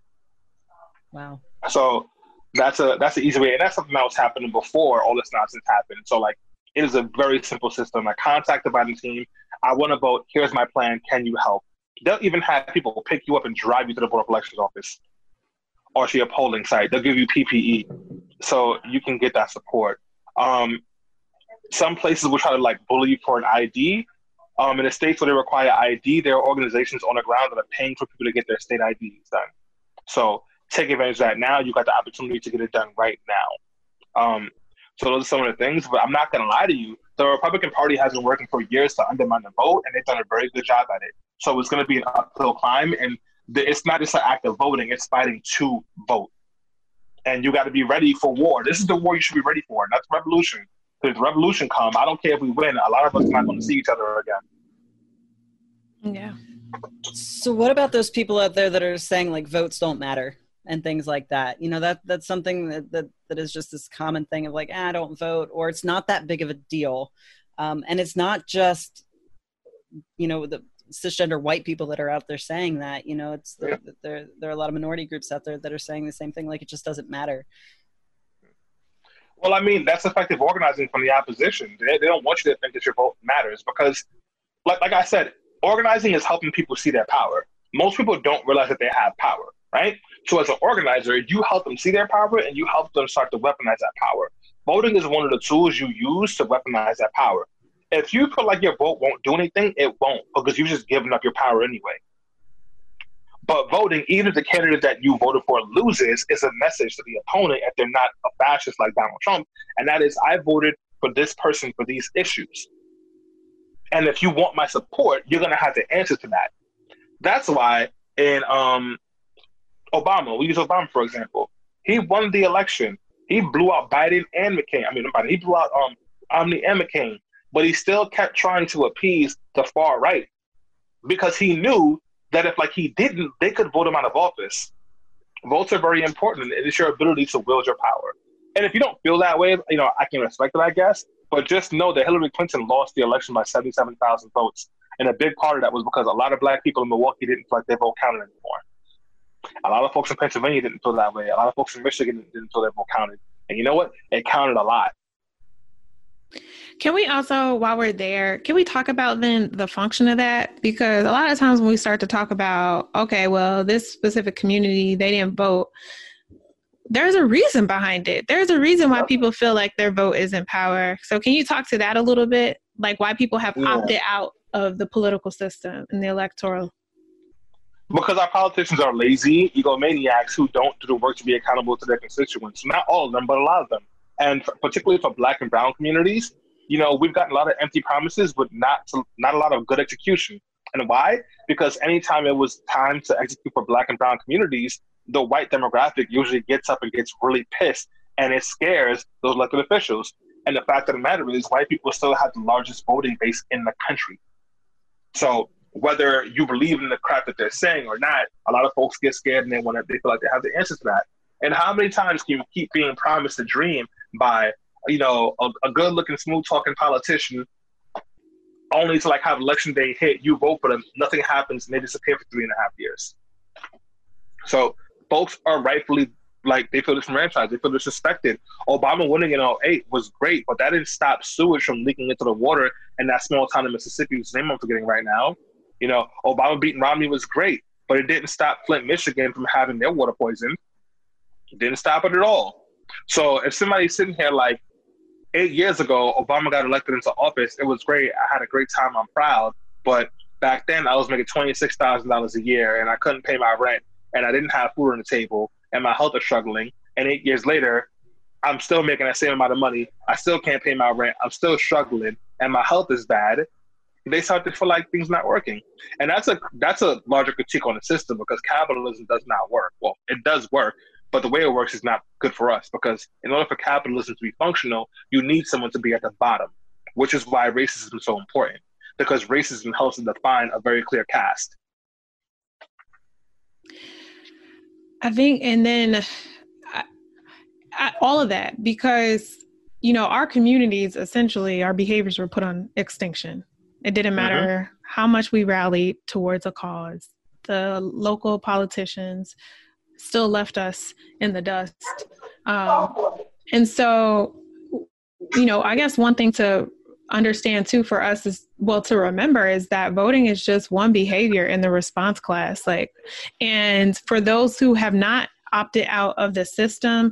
Wow. So that's a that's the easy way. And that's something that was happening before all this nonsense happened. So like, it is a very simple system. I contact the Biden team. I want to vote. Here's my plan. Can you help? They'll even have people pick you up and drive you to the Board of Elections office or to your polling site. They'll give you P P E so you can get that support. Um, some places will try to like bully you for an I D. Um, in the states where they require I D, there are organizations on the ground that are paying for people to get their state I Ds done. So take advantage of that now. You got the opportunity to get it done right now. Um, so those are some of the things, but I'm not going to lie to you. The Republican Party has been working for years to undermine the vote, and they've done a very good job at it. So it's going to be an uphill climb, and the, it's not just an act of voting, it's fighting to vote. And you got to be ready for war. This is the war you should be ready for, not the revolution. Because the revolution come, I don't care if we win, a lot of us are not going to see each other again. Yeah. So what about those people out there that are saying like votes don't matter and things like that? You know, that that's something that that, that is just this common thing of like, ah, I don't vote, or it's not that big of a deal. Um, and it's not just, you know, the cisgender white people that are out there saying that, you know, it's the, Yeah. there there are a lot of minority groups out there that are saying the same thing, like it just doesn't matter. Well, I mean, that's effective organizing from the opposition. They, they don't want you to think that your vote matters because, like, like I said, organizing is helping people see their power. Most people don't realize that they have power, right? So as an organizer, you help them see their power and you help them start to weaponize that power. Voting is one of the tools you use to weaponize that power. If you feel like your vote won't do anything, it won't, because you've just given up your power anyway. But voting, even if the candidate that you voted for loses, is a message to the opponent if they're not a fascist like Donald Trump. And that is, I voted for this person for these issues. And if you want my support, you're going to have to answer to that. That's why in um, Obama, we use Obama, for example, he won the election. He blew out Biden and McCain. I mean, he blew out um, Romney and McCain. But he still kept trying to appease the far right because he knew that if like he didn't, they could vote him out of office. Votes are very important, and it's your ability to wield your power. And if you don't feel that way, you know, I can respect it, I guess. But just know that Hillary Clinton lost the election by seventy-seven thousand votes. And a big part of that was because a lot of black people in Milwaukee didn't feel like their vote counted anymore. A lot of folks in Pennsylvania didn't feel that way. A lot of folks in Michigan didn't feel their vote counted. And you know what? It counted a lot. Can we also, while we're there, can we talk about then the function of that? Because a lot of times when we start to talk about, okay, well, this specific community, they didn't vote. There's a reason behind it. There's a reason why people feel like their vote isn't power. So can you talk to that a little bit? Like why people have Yeah. opted out of the political system and the electoral? Because our politicians are lazy egomaniacs who don't do the work to be accountable to their constituents. Not all of them, but a lot of them. And for, particularly for black and brown communities, you know, we've gotten a lot of empty promises, but not to, not a lot of good execution. And why? Because anytime it was time to execute for black and brown communities, the white demographic usually gets up and gets really pissed, and it scares those elected officials. And the fact of the matter is, white people still have the largest voting base in the country. So whether you believe in the crap that they're saying or not, a lot of folks get scared and they want to, they feel like they have the answers to that. And how many times can you keep being promised a dream by, you know, a, a good-looking, smooth-talking politician, only to like have election day hit, you vote for them, nothing happens, and they disappear for three and a half years. So folks are rightfully, like, they feel disfranchised, they feel disrespected. Obama winning in oh eight was great, but that didn't stop sewage from leaking into the water in that small town in Mississippi, whose name I'm forgetting right now. You know, Obama beating Romney was great, but it didn't stop Flint, Michigan from having their water poisoned. It didn't stop it at all. So if somebody's sitting here like, eight years ago, Obama got elected into office, it was great, I had a great time, I'm proud, but back then I was making twenty-six thousand dollars a year and I couldn't pay my rent and I didn't have food on the table and my health is struggling, and eight years later, I'm still making that same amount of money, I still can't pay my rent, I'm still struggling, and my health is bad. They start to feel like things not working. And that's a that's a larger critique on the system, because capitalism does not work. Well, it does work, but the way it works is not good for us, because in order for capitalism to be functional, you need someone to be at the bottom, which is why racism is so important, because racism helps to define a very clear caste. I think, and then I, I, all of that, because, you know, our communities, essentially, our behaviors were put on extinction. It didn't matter mm-hmm. how much we rallied towards a cause. The local politicians still left us in the dust. Um, and so, you know, I guess one thing to understand too for us is, well, to remember is that voting is just one behavior in the response class. Like, and for those who have not opted out of the system,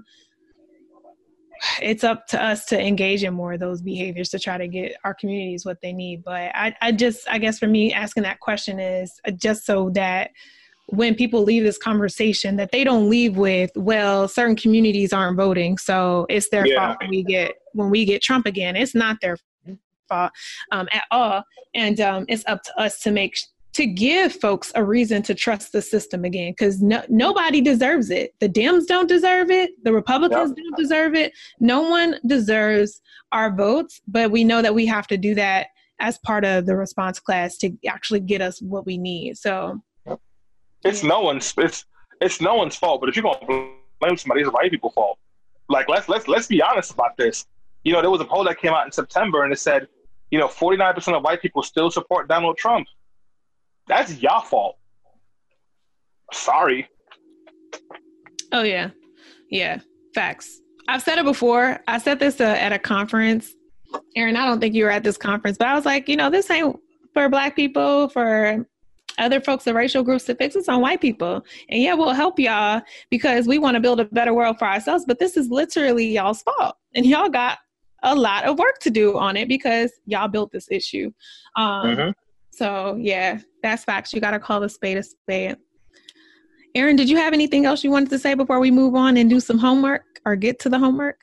it's up to us to engage in more of those behaviors to try to get our communities what they need. But I, I just, I guess for me, asking that question is just so that when people leave this conversation, that they don't leave with, well, certain communities aren't voting, so it's their yeah. fault when we get when we get Trump again. It's not their fault um, at all, and um, it's up to us to make to give folks a reason to trust the system again, because no, nobody deserves it. The Dems don't deserve it. The Republicans yep. don't deserve it. No one deserves our votes, but we know that we have to do that as part of the response class to actually get us what we need. So yep. it's yeah. no one's it's it's no one's fault. But if you're gonna blame somebody, it's white people's fault. Like let's let's let's be honest about this. You know, there was a poll that came out in September, and it said, you know, forty-nine percent of white people still support Donald Trump. That's your fault. Sorry. Oh, yeah. Yeah. Facts. I've said it before. I said this uh, at a conference. Aaron, I don't think you were at this conference, but I was like, you know, this ain't for Black people, for other folks, the racial groups, to fix. It's on white people. And yeah, we'll help y'all because we want to build a better world for ourselves. But this is literally y'all's fault. And y'all got a lot of work to do on it because y'all built this issue. Um, mm-hmm. So yeah, that's facts. You got to call a spade a spade. Aaron, did you have anything else you wanted to say before we move on and do some homework or get to the homework?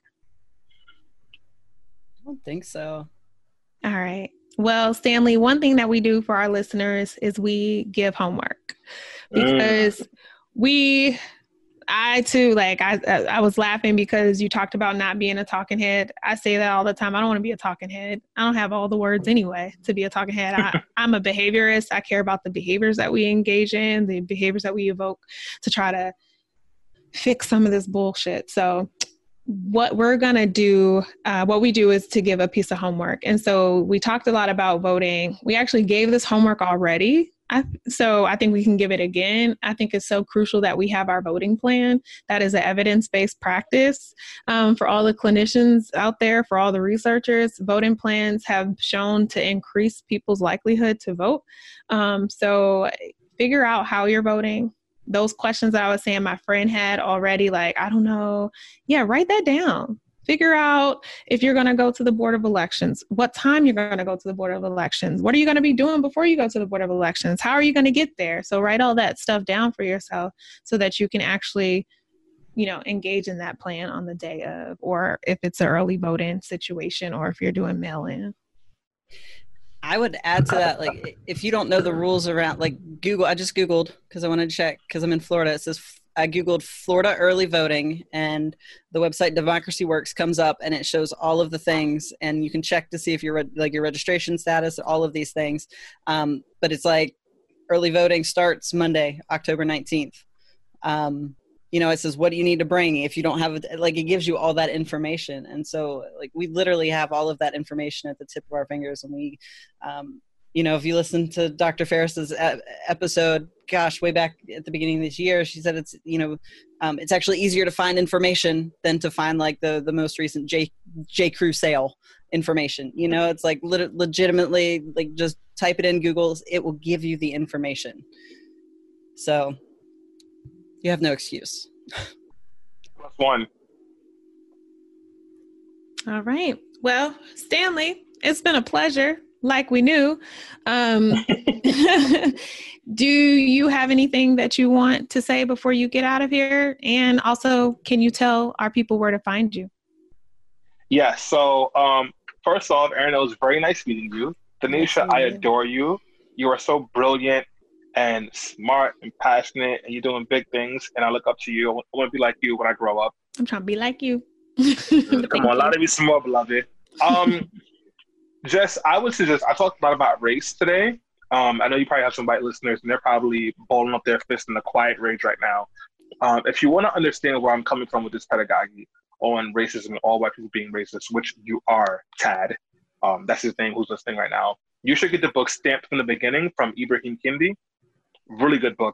I don't think so. All right. Well, Stanley, one thing that we do for our listeners is we give homework because mm. we, I too, like I, I was laughing because you talked about not being a talking head. I say that all the time. I don't want to be a talking head. I don't have all the words anyway to be a talking head. I, I'm a behaviorist. I care about the behaviors that we engage in, the behaviors that we evoke to try to fix some of this bullshit. So what we're going to do, uh, what we do is to give a piece of homework. And so we talked a lot about voting. We actually gave this homework already. I, so I think we can give it again. I think it's so crucial that we have our voting plan. That is an evidence-based practice um, for all the clinicians out there, for all the researchers. Voting plans have shown to increase people's likelihood to vote. Um, so figure out how you're voting. Those questions that I was saying my friend had already, like, I don't know. Yeah, write that down. Figure out if you're going to go to the Board of Elections, what time you're going to go to the Board of Elections. What are you going to be doing before you go to the Board of Elections? How are you going to get there? So write all that stuff down for yourself so that you can actually, you know, engage in that plan on the day of, or if it's an early voting situation, or if you're doing mail-in. I would add to that, like, if you don't know the rules around, like, Google, I just Googled because I wanted to check because I'm in Florida. It says, I Googled Florida early voting and the website Democracy Works comes up and it shows all of the things and you can check to see if you're like your registration status, all of these things. Um, but it's like early voting starts Monday, October nineteenth. Um, you know, it says, what do you need to bring if you don't have it? Like, it gives you all that information. And so like, we literally have all of that information at the tip of our fingers. And we, um, you know, if you listen to Doctor Ferris's episode, gosh, way back at the beginning of this year, she said it's, you know, um, it's actually easier to find information than to find like the, the most recent J J Crew sale information. You know, it's like lit- legitimately like just type it in Google, it will give you the information. So you have no excuse. Plus one. All right. Well, Stanley, it's been a pleasure, like we knew. Um, do you have anything that you want to say before you get out of here? And also, can you tell our people where to find you? Yes. Yeah, so um, first off, Erin, it was very nice meeting you. Tanisha, I adore you. You are so brilliant and smart and passionate, and you're doing big things. And I look up to you. I want to be like you when I grow up. I'm trying to be like you. Come on, a lot of you some more, beloved. Um, just, I would suggest, I talked a lot about race today. Um, I know you probably have some white listeners, and they're probably balling up their fists in a quiet rage right now. Um, if you want to understand where I'm coming from with this pedagogy on racism and all white people being racist, which you are, Tad, um, that's his name who's listening right now, you should get the book Stamped from the Beginning from Ibrahim Kendi. Really good book.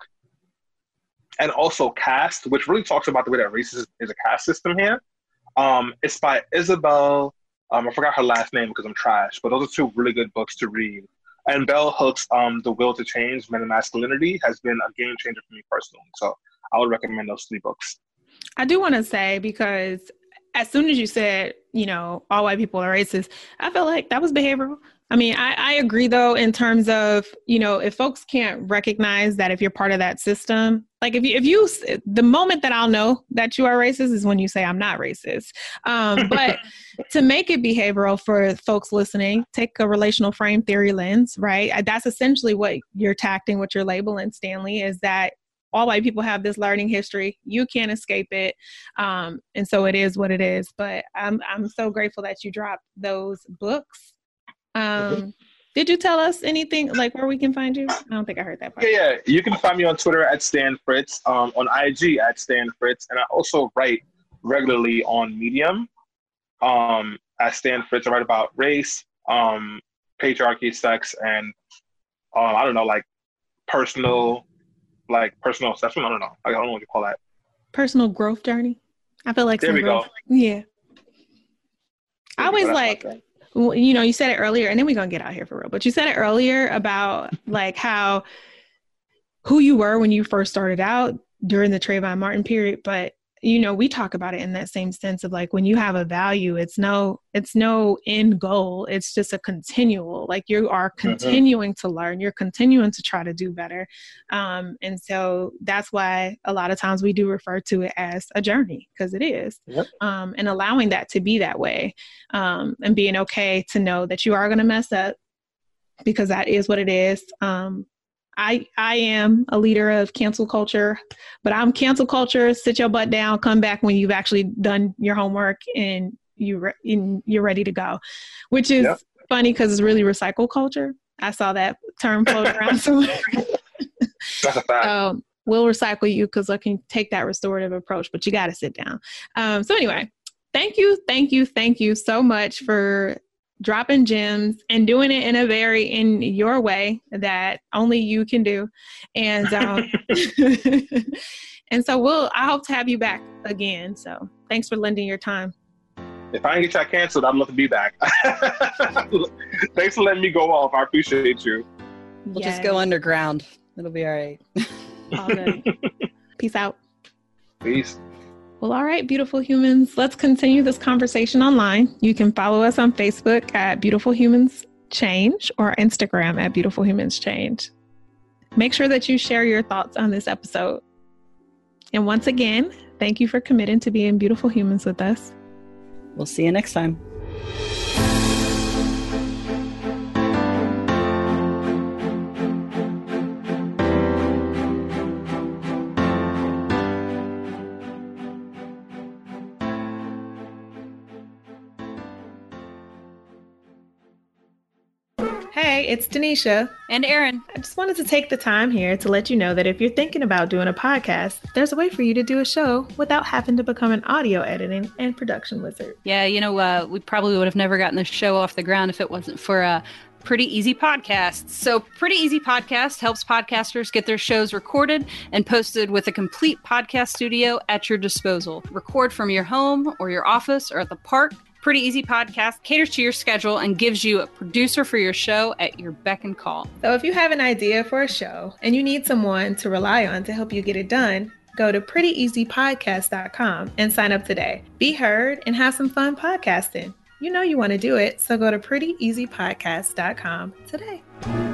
And also Caste, which really talks about the way that racism is a caste system here. Um, it's by Isabel, um, I forgot her last name because I'm trash, but those are two really good books to read. And Bell Hooks' um, The Will to Change, Men and Masculinity has been a game changer for me personally. So I would recommend those three books. I do want to say, because as soon as you said, you know, all white people are racist, I felt like that was behavioral. I mean, I, I agree, though, in terms of, you know, if folks can't recognize that if you're part of that system, like if you, if you, the moment that I'll know that you are racist is when you say I'm not racist. Um, but to make it behavioral for folks listening, take a relational frame theory lens, right? That's essentially what you're tacting, what you're labeling, Stanley, is that all white people have this learning history. You can't escape it. Um, and so it is what it is. But I'm, I'm so grateful that you dropped those books. Um, mm-hmm. Did you tell us anything, like where we can find you? I don't think I heard that part. Yeah, yeah. You can find me on Twitter at Stan Fritz, um, on I G at Stan Fritz, and I also write regularly on Medium um, at Stan Fritz. I write about race, um, patriarchy, sex, and um, I don't know, like personal, like personal assessment. I don't know. I don't know what you call that. Personal growth journey. I feel like there we growth. go. Yeah. There I always like. You know, you said it earlier, and then we're going to get out here for real, but you said it earlier about like how, who you were when you first started out during the Trayvon Martin period. But, you know, we talk about it in that same sense of like, when you have a value, it's no, it's no end goal. It's just a continual, like you are continuing mm-hmm. to learn, you're continuing to try to do better. Um, and so that's why a lot of times we do refer to it as a journey, because it is, yep. um, and allowing that to be that way, um, and being okay to know that you are going to mess up, because that is what it is. Um, I I am a leader of cancel culture, but I'm cancel culture. Sit your butt down. Come back when you've actually done your homework and you re- and you're ready to go, which is yep. funny because it's really recycle culture. I saw that term floating around somewhere. That's a fact. Um, we'll recycle you because I can take that restorative approach, but you got to sit down. Um, so anyway, thank you, thank you, thank you so much for dropping gems and doing it in a very in your way that only you can do. And um, and so we'll I hope to have you back again. So thanks for lending your time. If I didn't get y'all canceled, I'd love to be back. Thanks for letting me go off. I appreciate you. We'll yes. just go underground. It'll be all right. All good. Peace out. Peace. Well, all right, beautiful humans, let's continue this conversation online. You can follow us on Facebook at Beautiful Humans Change or Instagram at Beautiful Humans Change. Make sure that you share your thoughts on this episode. And once again, thank you for committing to being beautiful humans with us. We'll see you next time. Hey, it's Tanisha. And Erin. I just wanted to take the time here to let you know that if you're thinking about doing a podcast, there's a way for you to do a show without having to become an audio editing and production wizard. Yeah, you know, uh, we probably would have never gotten this show off the ground if it wasn't for uh, Pretty Easy Podcasts. So Pretty Easy Podcast helps podcasters get their shows recorded and posted with a complete podcast studio at your disposal. Record from your home or your office or at the park. Pretty Easy Podcast caters to your schedule and gives you a producer for your show at your beck and call. So if you have an idea for a show and you need someone to rely on to help you get it done, go to pretty easy podcast dot com and sign up today. Be heard and have some fun podcasting. You know you want to do it, so go to pretty easy podcast dot com today.